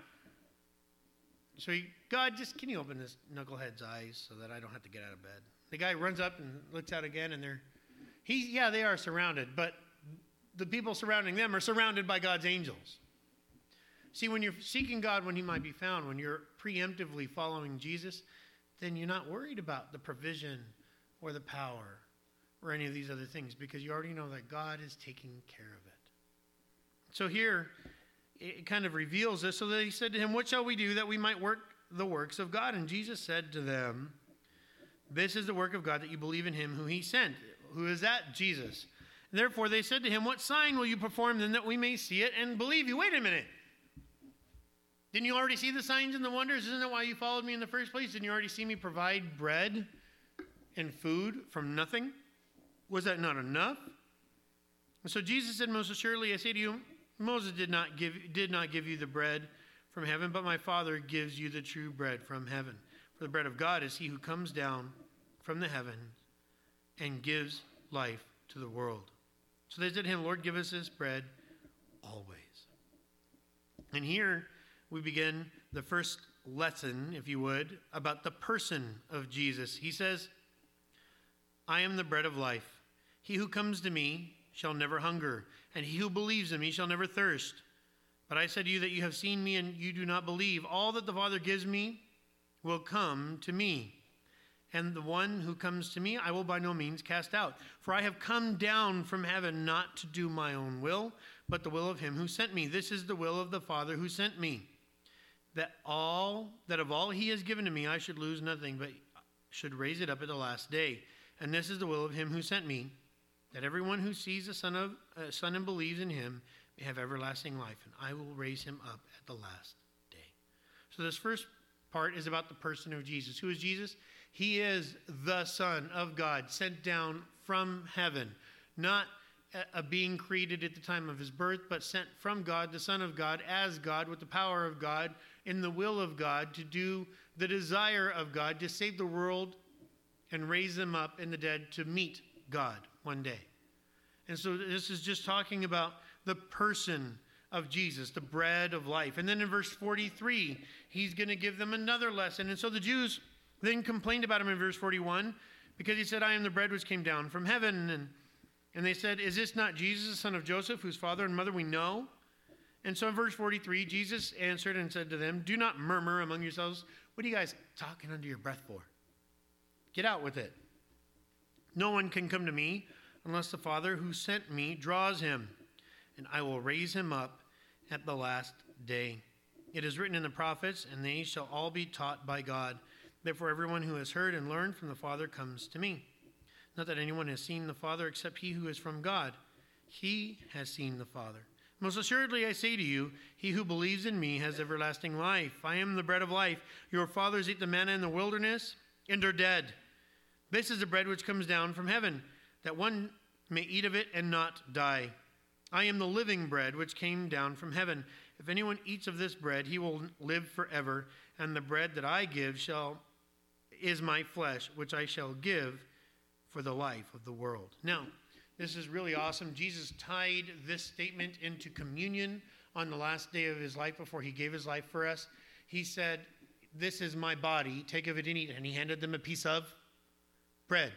So God, can you open this knucklehead's eyes so that I don't have to get out of bed? The guy runs up and looks out again, and they are surrounded, but the people surrounding them are surrounded by God's angels. See, when you're seeking God when he might be found, when you're preemptively following Jesus, then you're not worried about the provision or the power or any of these other things, because you already know that God is taking care of it. So here, it kind of reveals this. So they said to him, what shall we do that we might work the works of God? And Jesus said to them, this is the work of God, that you believe in him who he sent. Who is that? Jesus. And therefore they said to him, what sign will you perform then that we may see it and believe you? Wait a minute. Didn't you already see the signs and the wonders? Isn't that why you followed me in the first place? Didn't you already see me provide bread and food from nothing? Was that not enough? And so Jesus said, most assuredly I say to you, Moses did not give you the bread from heaven, but my Father gives you the true bread from heaven. For the bread of God is he who comes down from the heavens and gives life to the world. So they said to him, Lord, give us this bread always. And here we begin the first lesson, if you would, about the person of Jesus. He says, I am the bread of life. He who comes to me shall never hunger, and he who believes in me shall never thirst. But I said to you that you have seen me and you do not believe. All that the Father gives me will come to me. And the one who comes to me I will by no means cast out. For I have come down from heaven not to do my own will, but the will of him who sent me. This is the will of the Father who sent me, that of all he has given to me I should lose nothing, but should raise it up at the last day. And this is the will of him who sent me, that everyone who sees the Son and believes in him may have everlasting life, and I will raise him up at the last day. So this first part is about the person of Jesus. Who is Jesus? He is the Son of God, sent down from heaven, not a being created at the time of his birth, but sent from God, the Son of God, as God, with the power of God, in the will of God, to do the desire of God, to save the world and raise them up in the dead to meet God one day. And so this is just talking about the person of Jesus, the bread of life. And then in verse 43, he's going to give them another lesson. And so the Jews then complained about him in verse 41, because he said, I am the bread which came down from heaven. And they said, is this not Jesus, the son of Joseph, whose father and mother we know? And so in verse 43, Jesus answered and said to them, do not murmur among yourselves. What are you guys talking under your breath for? Get out with it. No one can come to me unless the Father who sent me draws him, and I will raise him up at the last day. It is written in the prophets, and they shall all be taught by God. Therefore everyone who has heard and learned from the Father comes to me. Not that anyone has seen the Father except he who is from God. He has seen the Father. Most assuredly I say to you, he who believes in me has everlasting life. I am the bread of life. Your fathers ate the manna in the wilderness and are dead. This is the bread which comes down from heaven, that one may eat of it and not die. I am the living bread which came down from heaven. If anyone eats of this bread, he will live forever. And the bread that I give is my flesh, which I shall give for the life of the world. Now, this is really awesome. Jesus tied this statement into communion on the last day of his life before he gave his life for us. He said, this is my body, take of it and eat. And he handed them a piece of bread.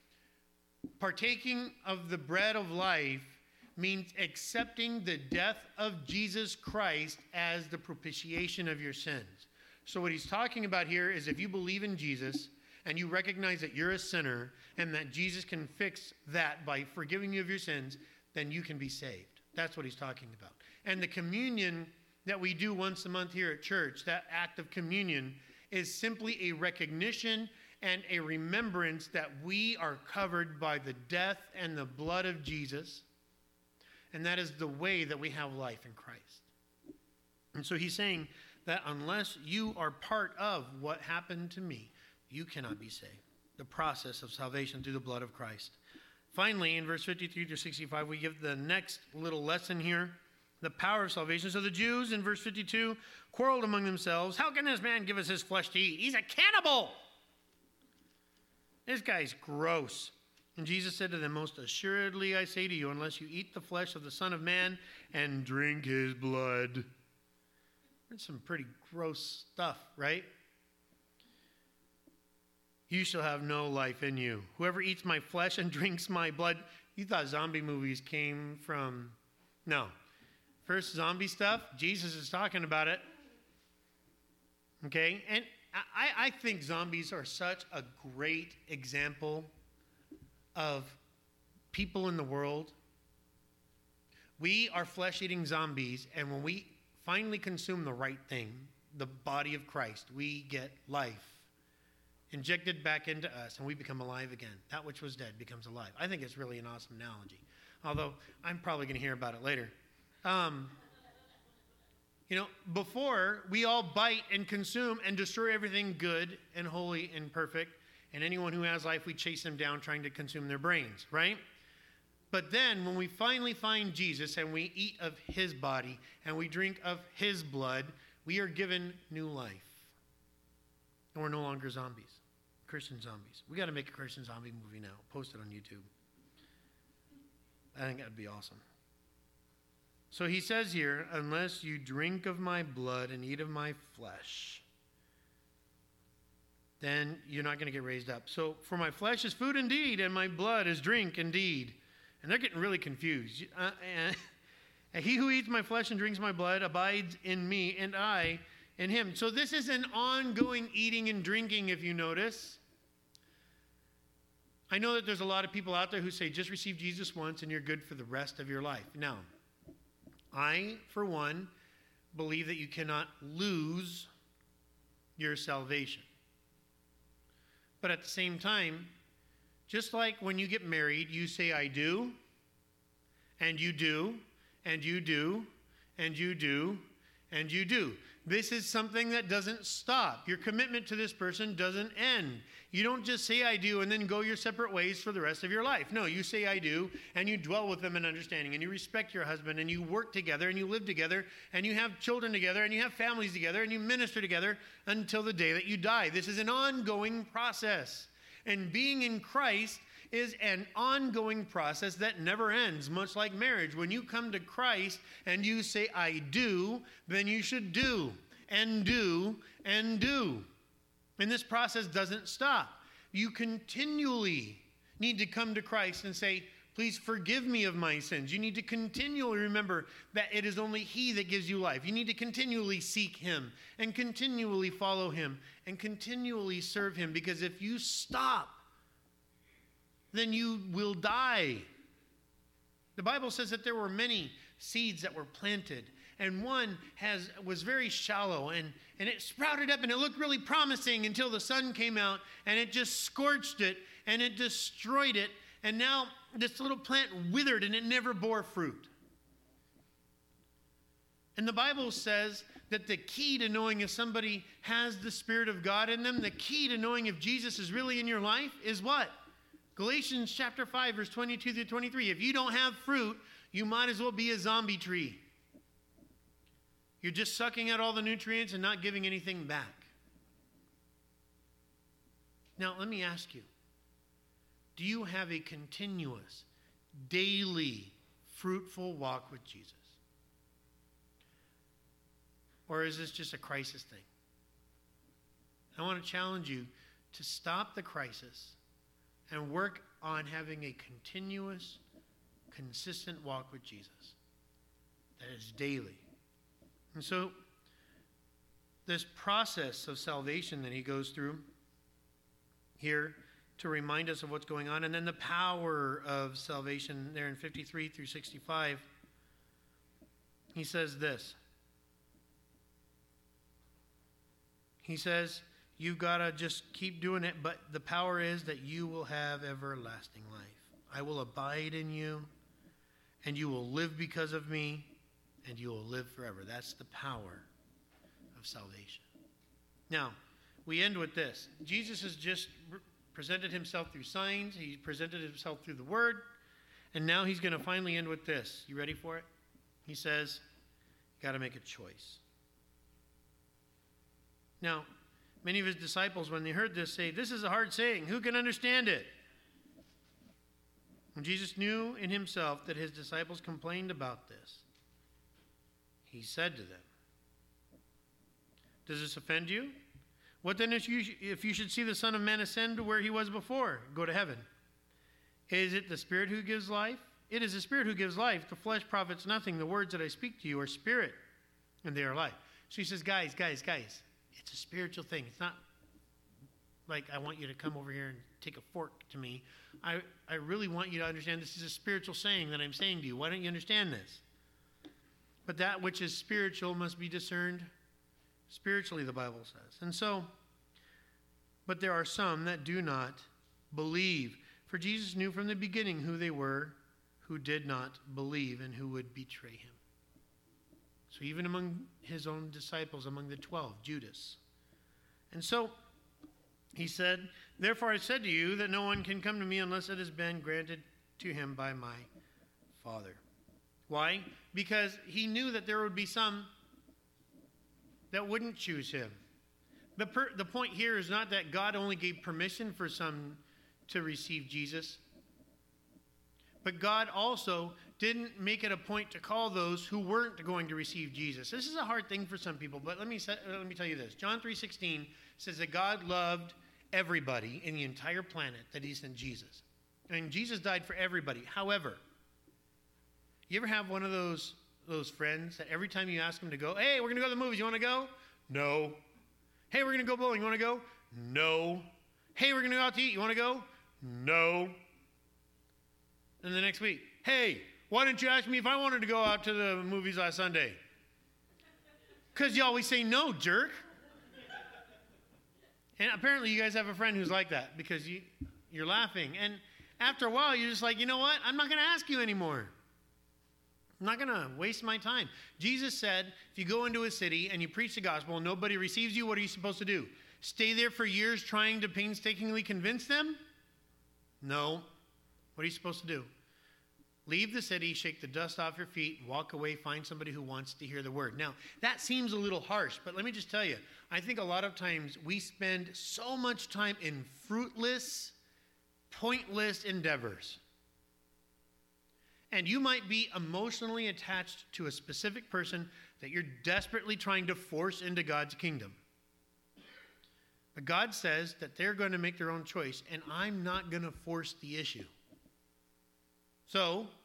Partaking of the bread of life means accepting the death of Jesus Christ as the propitiation of your sins. So what he's talking about here is if you believe in Jesus and you recognize that you're a sinner and that Jesus can fix that by forgiving you of your sins, then you can be saved. That's what he's talking about. And the communion that we do once a month here at church, that act of communion, is simply a recognition and a remembrance that we are covered by the death and the blood of Jesus. And that is the way that we have life in Christ. And so he's saying that unless you are part of what happened to me, you cannot be saved. The process of salvation through the blood of Christ. Finally, in verse 53 to 65, we give the next little lesson here, the power of salvation. So the Jews, in verse 52, quarreled among themselves. How can this man give us his flesh to eat? He's a cannibal. This guy's gross. And Jesus said to them, most assuredly I say to you, unless you eat the flesh of the Son of Man and drink his blood, That's some pretty gross stuff, right? You shall have no life in you. Whoever eats my flesh and drinks my blood. You thought zombie movies came from... No. First zombie stuff, Jesus is talking about it. Okay? And I think zombies are such a great example of people in the world. We are flesh-eating zombies, and when we finally consume the right thing, the body of Christ, we get life injected back into us, and we become alive again. That which was dead becomes alive. I think it's really an awesome analogy, although I'm probably going to hear about it later. Before, we all bite and consume and destroy everything good and holy and perfect, and anyone who has life, we chase them down trying to consume their brains, right? But then, when we finally find Jesus and we eat of his body and we drink of his blood, we are given new life. And we're no longer zombies, Christian zombies. We got to make a Christian zombie movie now. Post it on YouTube. I think that'd be awesome. So he says here, unless you drink of my blood and eat of my flesh, then you're not going to get raised up. So, for my flesh is food indeed, and my blood is drink indeed. And they're getting really confused. And he who eats my flesh and drinks my blood abides in me, and I in him. So this is an ongoing eating and drinking, if you notice. I know that there's a lot of people out there who say, just receive Jesus once and you're good for the rest of your life. Now, I, for one, believe that you cannot lose your salvation. But at the same time, just like when you get married, you say, I do, and you do, and you do, and you do, and you do. This is something that doesn't stop. Your commitment to this person doesn't end. You don't just say I do and then go your separate ways for the rest of your life. No, you say I do, and you dwell with them in understanding, and you respect your husband, and you work together, and you live together, and you have children together, and you have families together, and you minister together until the day that you die. This is an ongoing process. And being in Christ is an ongoing process that never ends, much like marriage. When you come to Christ and you say, I do, then you should do, and do, and do. And this process doesn't stop. You continually need to come to Christ and say, please forgive me of my sins. You need to continually remember that it is only he that gives you life. You need to continually seek him and continually follow him and continually serve him, because if you stop, then you will die. The Bible says that there were many seeds that were planted, and one was very shallow, and it sprouted up, and it looked really promising until the sun came out, and it just scorched it, and it destroyed it, and now this little plant withered, and it never bore fruit. And the Bible says that the key to knowing if somebody has the Spirit of God in them, the key to knowing if Jesus is really in your life is what? Galatians chapter 5, verse 22 through 23. If you don't have fruit, you might as well be a zombie tree. You're just sucking out all the nutrients and not giving anything back. Now, let me ask you, do you have a continuous, daily, fruitful walk with Jesus? Or is this just a crisis thing? I want to challenge you to stop the crisis and work on having a continuous, consistent walk with Jesus that is daily. And so, this process of salvation that he goes through here to remind us of what's going on, and then the power of salvation there in 53 through 65, he says this. He says, you've got to just keep doing it, but the power is that you will have everlasting life. I will abide in you, and you will live because of me, and you will live forever. That's the power of salvation. Now, we end with this. Jesus has just presented himself through signs. He presented himself through the word, and now he's going to finally end with this. You ready for it? He says, you got to make a choice. Now, many of his disciples, when they heard this, say, this is a hard saying. Who can understand it? When Jesus knew in himself that his disciples complained about this, he said to them, Does this offend you? What then if you should see the Son of Man ascend to where he was before, go to heaven? Is it the Spirit who gives life? It is the Spirit who gives life. The flesh profits nothing. The words that I speak to you are spirit, and they are life. So he says, guys, it's a spiritual thing. It's not like I want you to come over here and take a fork to me. I really want you to understand this is a spiritual saying that I'm saying to you. Why don't you understand this? But that which is spiritual must be discerned spiritually, the Bible says. And so, but there are some that do not believe. For Jesus knew from the beginning who they were who did not believe and who would betray him. So even among his own disciples, among the 12, Judas. And so he said, therefore I said to you that no one can come to me unless it has been granted to him by my Father. Why? Because he knew that there would be some that wouldn't choose him. The point here is not that God only gave permission for some to receive Jesus, but God also didn't make it a point to call those who weren't going to receive Jesus. This is a hard thing for some people, but let me tell you this. John 3:16 says that God loved everybody in the entire planet that he sent Jesus. And Jesus died for everybody. However, you ever have one of those friends that every time you ask them to go, hey, we're going to go to the movies, you want to go? No. Hey, we're going to go bowling, you want to go? No. Hey, we're going to go out to eat, you want to go? No. And the next week, hey, why didn't you ask me if I wanted to go out to the movies last Sunday? Because you always say no, jerk. And apparently you guys have a friend who's like that because you're laughing. And after a while, you're just like, you know what? I'm not going to ask you anymore. I'm not going to waste my time. Jesus said, if you go into a city and you preach the gospel and nobody receives you, what are you supposed to do? Stay there for years trying to painstakingly convince them? No. What are you supposed to do? Leave the city, shake the dust off your feet, walk away, find somebody who wants to hear the word. Now, that seems a little harsh, but let me just tell you, I think a lot of times we spend so much time in fruitless, pointless endeavors. And you might be emotionally attached to a specific person that you're desperately trying to force into God's kingdom. But God says that they're going to make their own choice, and I'm not going to force the issue. So,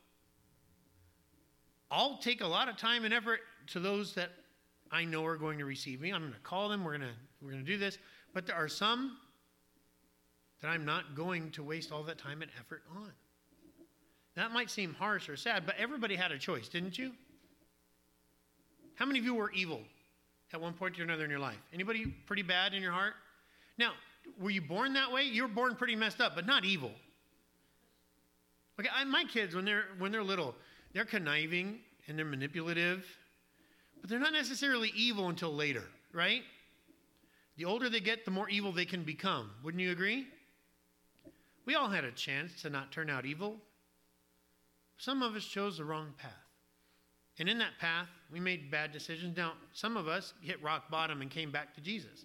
I'll take a lot of time and effort to those that I know are going to receive me. I'm going to call them. We're going to do this. But there are some that I'm not going to waste all that time and effort on. That might seem harsh or sad, but everybody had a choice, didn't you? How many of you were evil at one point or another in your life? Anybody pretty bad in your heart? Now, were you born that way? You were born pretty messed up, but not evil. Okay, my kids, when they're little, they're conniving and they're manipulative, but they're not necessarily evil until later, right? The older they get, the more evil they can become. Wouldn't you agree? We all had a chance to not turn out evil. Some of us chose the wrong path. And in that path, we made bad decisions. Now, some of us hit rock bottom and came back to Jesus.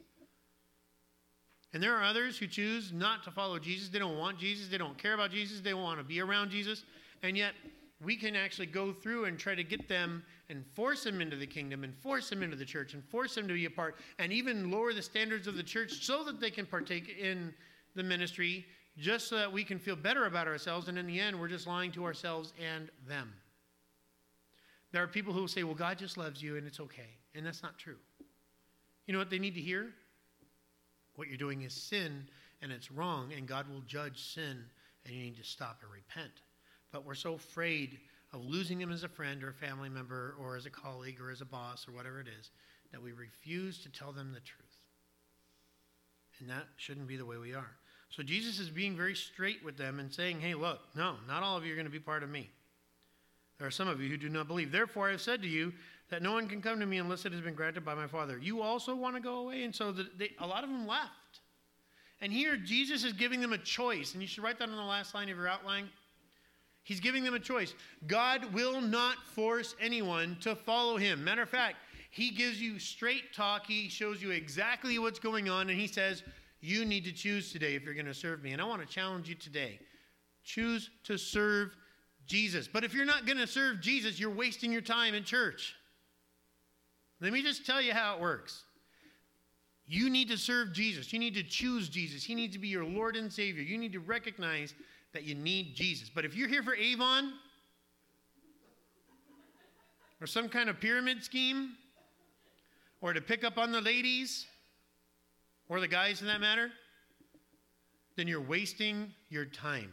And there are others who choose not to follow Jesus. They don't want Jesus. They don't care about Jesus. They don't want to be around Jesus. And yet, we can actually go through and try to get them and force them into the kingdom and force them into the church and force them to be a part and even lower the standards of the church so that they can partake in the ministry just so that we can feel better about ourselves. And in the end, we're just lying to ourselves and them. There are people who will say, well, God just loves you and it's okay. And that's not true. You know what they need to hear? What you're doing is sin and it's wrong, and God will judge sin, and you need to stop and repent. But we're so afraid of losing them as a friend or a family member or as a colleague or as a boss or whatever it is that we refuse to tell them the truth. And that shouldn't be the way we are. So Jesus is being very straight with them and saying, hey, look, no, not all of you are going to be part of me. There are some of you who do not believe. Therefore, I have said to you that no one can come to me unless it has been granted by my Father. You also want to go away? And so a lot of them left. And here, Jesus is giving them a choice. And you should write that on the last line of your outline. He's giving them a choice. God will not force anyone to follow him. Matter of fact, he gives you straight talk. He shows you exactly what's going on. And he says, you need to choose today if you're going to serve me. And I want to challenge you today. Choose to serve Jesus. But if you're not going to serve Jesus, you're wasting your time in church. Let me just tell you how it works. You need to serve Jesus. You need to choose Jesus. He needs to be your Lord and Savior. You need to recognize that you need Jesus. But if you're here for Avon or some kind of pyramid scheme or to pick up on the ladies or the guys in that matter, then you're wasting your time.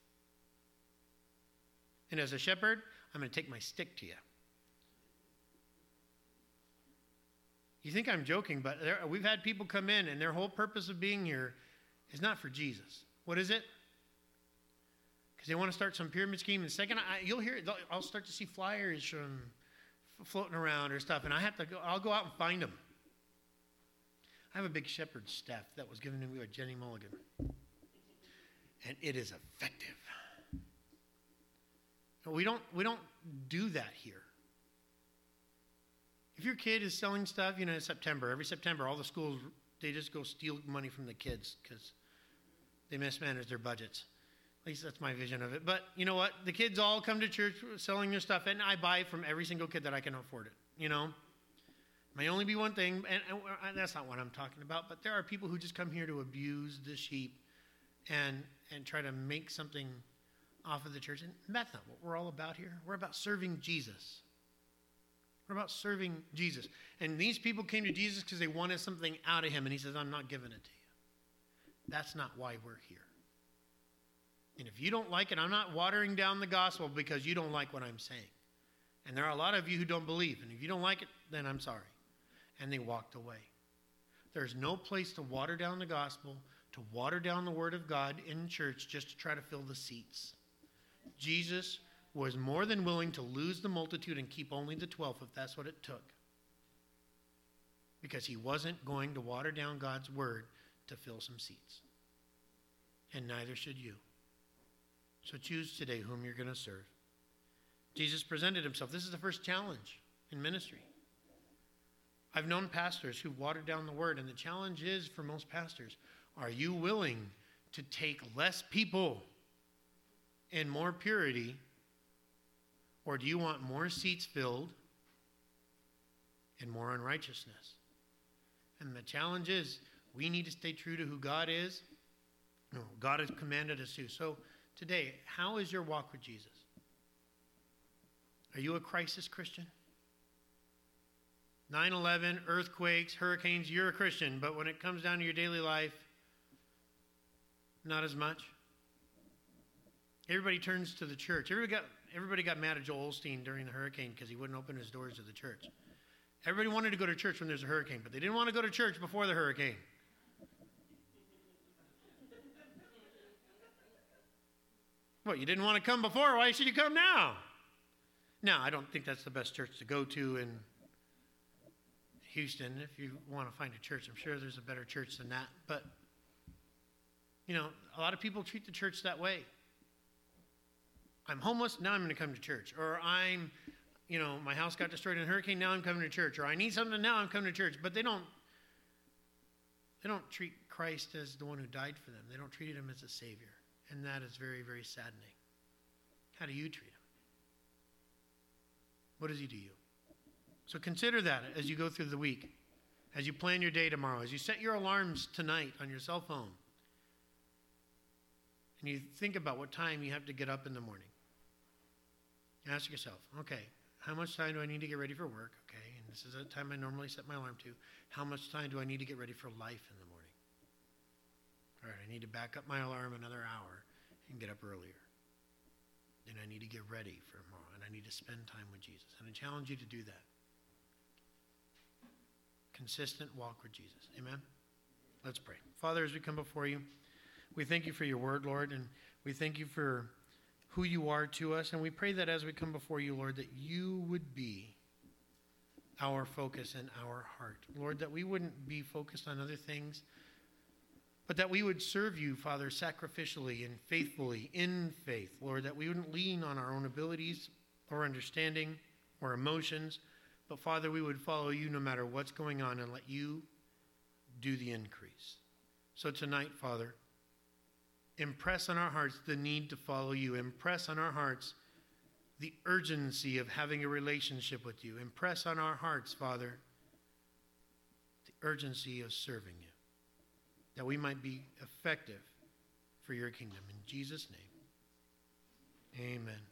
And as a shepherd, I'm going to take my stick to you. You think I'm joking, but we've had people come in and their whole purpose of being here is not for Jesus. What is it? Because they want to start some pyramid scheme. And second, you'll hear, I'll start to see flyers from floating around or stuff, and I'll go out and find them. I have a big shepherd staff that was given to me by Jenny Mulligan. And it is effective. We don't do that here. If your kid is selling stuff, in September, every September, all the schools, they just go steal money from the kids because they mismanage their budgets. At least that's my vision of it. But you know what? The kids all come to church selling their stuff, and I buy from every single kid that I can afford it, May only be one thing, and that's not what I'm talking about, but there are people who just come here to abuse the sheep and try to make something off of the church. And that's not what we're all about here. We're about serving Jesus. We're about serving Jesus. And these people came to Jesus because they wanted something out of him, and he says, I'm not giving it to you. That's not why we're here. And if you don't like it, I'm not watering down the gospel because you don't like what I'm saying. And there are a lot of you who don't believe, and if you don't like it, then I'm sorry. And they walked away. There's no place to water down the gospel, to water down the word of God in church just to try to fill the seats. Jesus was more than willing to lose the multitude and keep only the 12 if that's what it took. Because he wasn't going to water down God's word to fill some seats. And neither should you. So choose today whom you're going to serve. Jesus presented himself. This is the first challenge in ministry. I've known pastors who've watered down the word, and the challenge is for most pastors, are you willing to take less people and more purity, or do you want more seats filled and more unrighteousness? And the challenge is we need to stay true to who God is. No, God has commanded us to. So today, how is your walk with Jesus? Are you a crisis Christian? 9/11, earthquakes, hurricanes, you're a Christian, but when it comes down to your daily life, not as much. Everybody turns to the church. Everybody got mad at Joel Osteen during the hurricane because he wouldn't open his doors to the church. Everybody wanted to go to church when there's a hurricane, but they didn't want to go to church before the hurricane. What, you didn't want to come before? Why should you come now? Now, I don't think that's the best church to go to in Houston. If you want to find a church, I'm sure there's a better church than that. But, a lot of people treat the church that way. I'm homeless, now I'm going to come to church. Or my house got destroyed in a hurricane, now I'm coming to church. Or I need something, now I'm coming to church. But they don't treat Christ as the one who died for them. They don't treat him as a Savior. And that is very, very saddening. How do you treat him? What does he do you? So consider that as you go through the week, as you plan your day tomorrow, as you set your alarms tonight on your cell phone, and you think about what time you have to get up in the morning. Ask yourself, okay, how much time do I need to get ready for work? Okay, and this is the time I normally set my alarm to. How much time do I need to get ready for life in the morning? All right, I need to back up my alarm another hour and get up earlier. Then I need to get ready for tomorrow, and I need to spend time with Jesus. And I challenge you to do that. Consistent walk with Jesus. Amen? Let's pray. Father, as we come before you, we thank you for your word, Lord, and we thank you for who you are to us. And we pray that as we come before you, Lord, that you would be our focus and our heart. Lord, that we wouldn't be focused on other things, but that we would serve you, Father, sacrificially and faithfully in faith. Lord, that we wouldn't lean on our own abilities or understanding or emotions, but Father, we would follow you no matter what's going on and let you do the increase. So tonight, Father, impress on our hearts the need to follow you. Impress on our hearts the urgency of having a relationship with you. Impress on our hearts, Father, the urgency of serving you, that we might be effective for your kingdom. In Jesus' name, amen.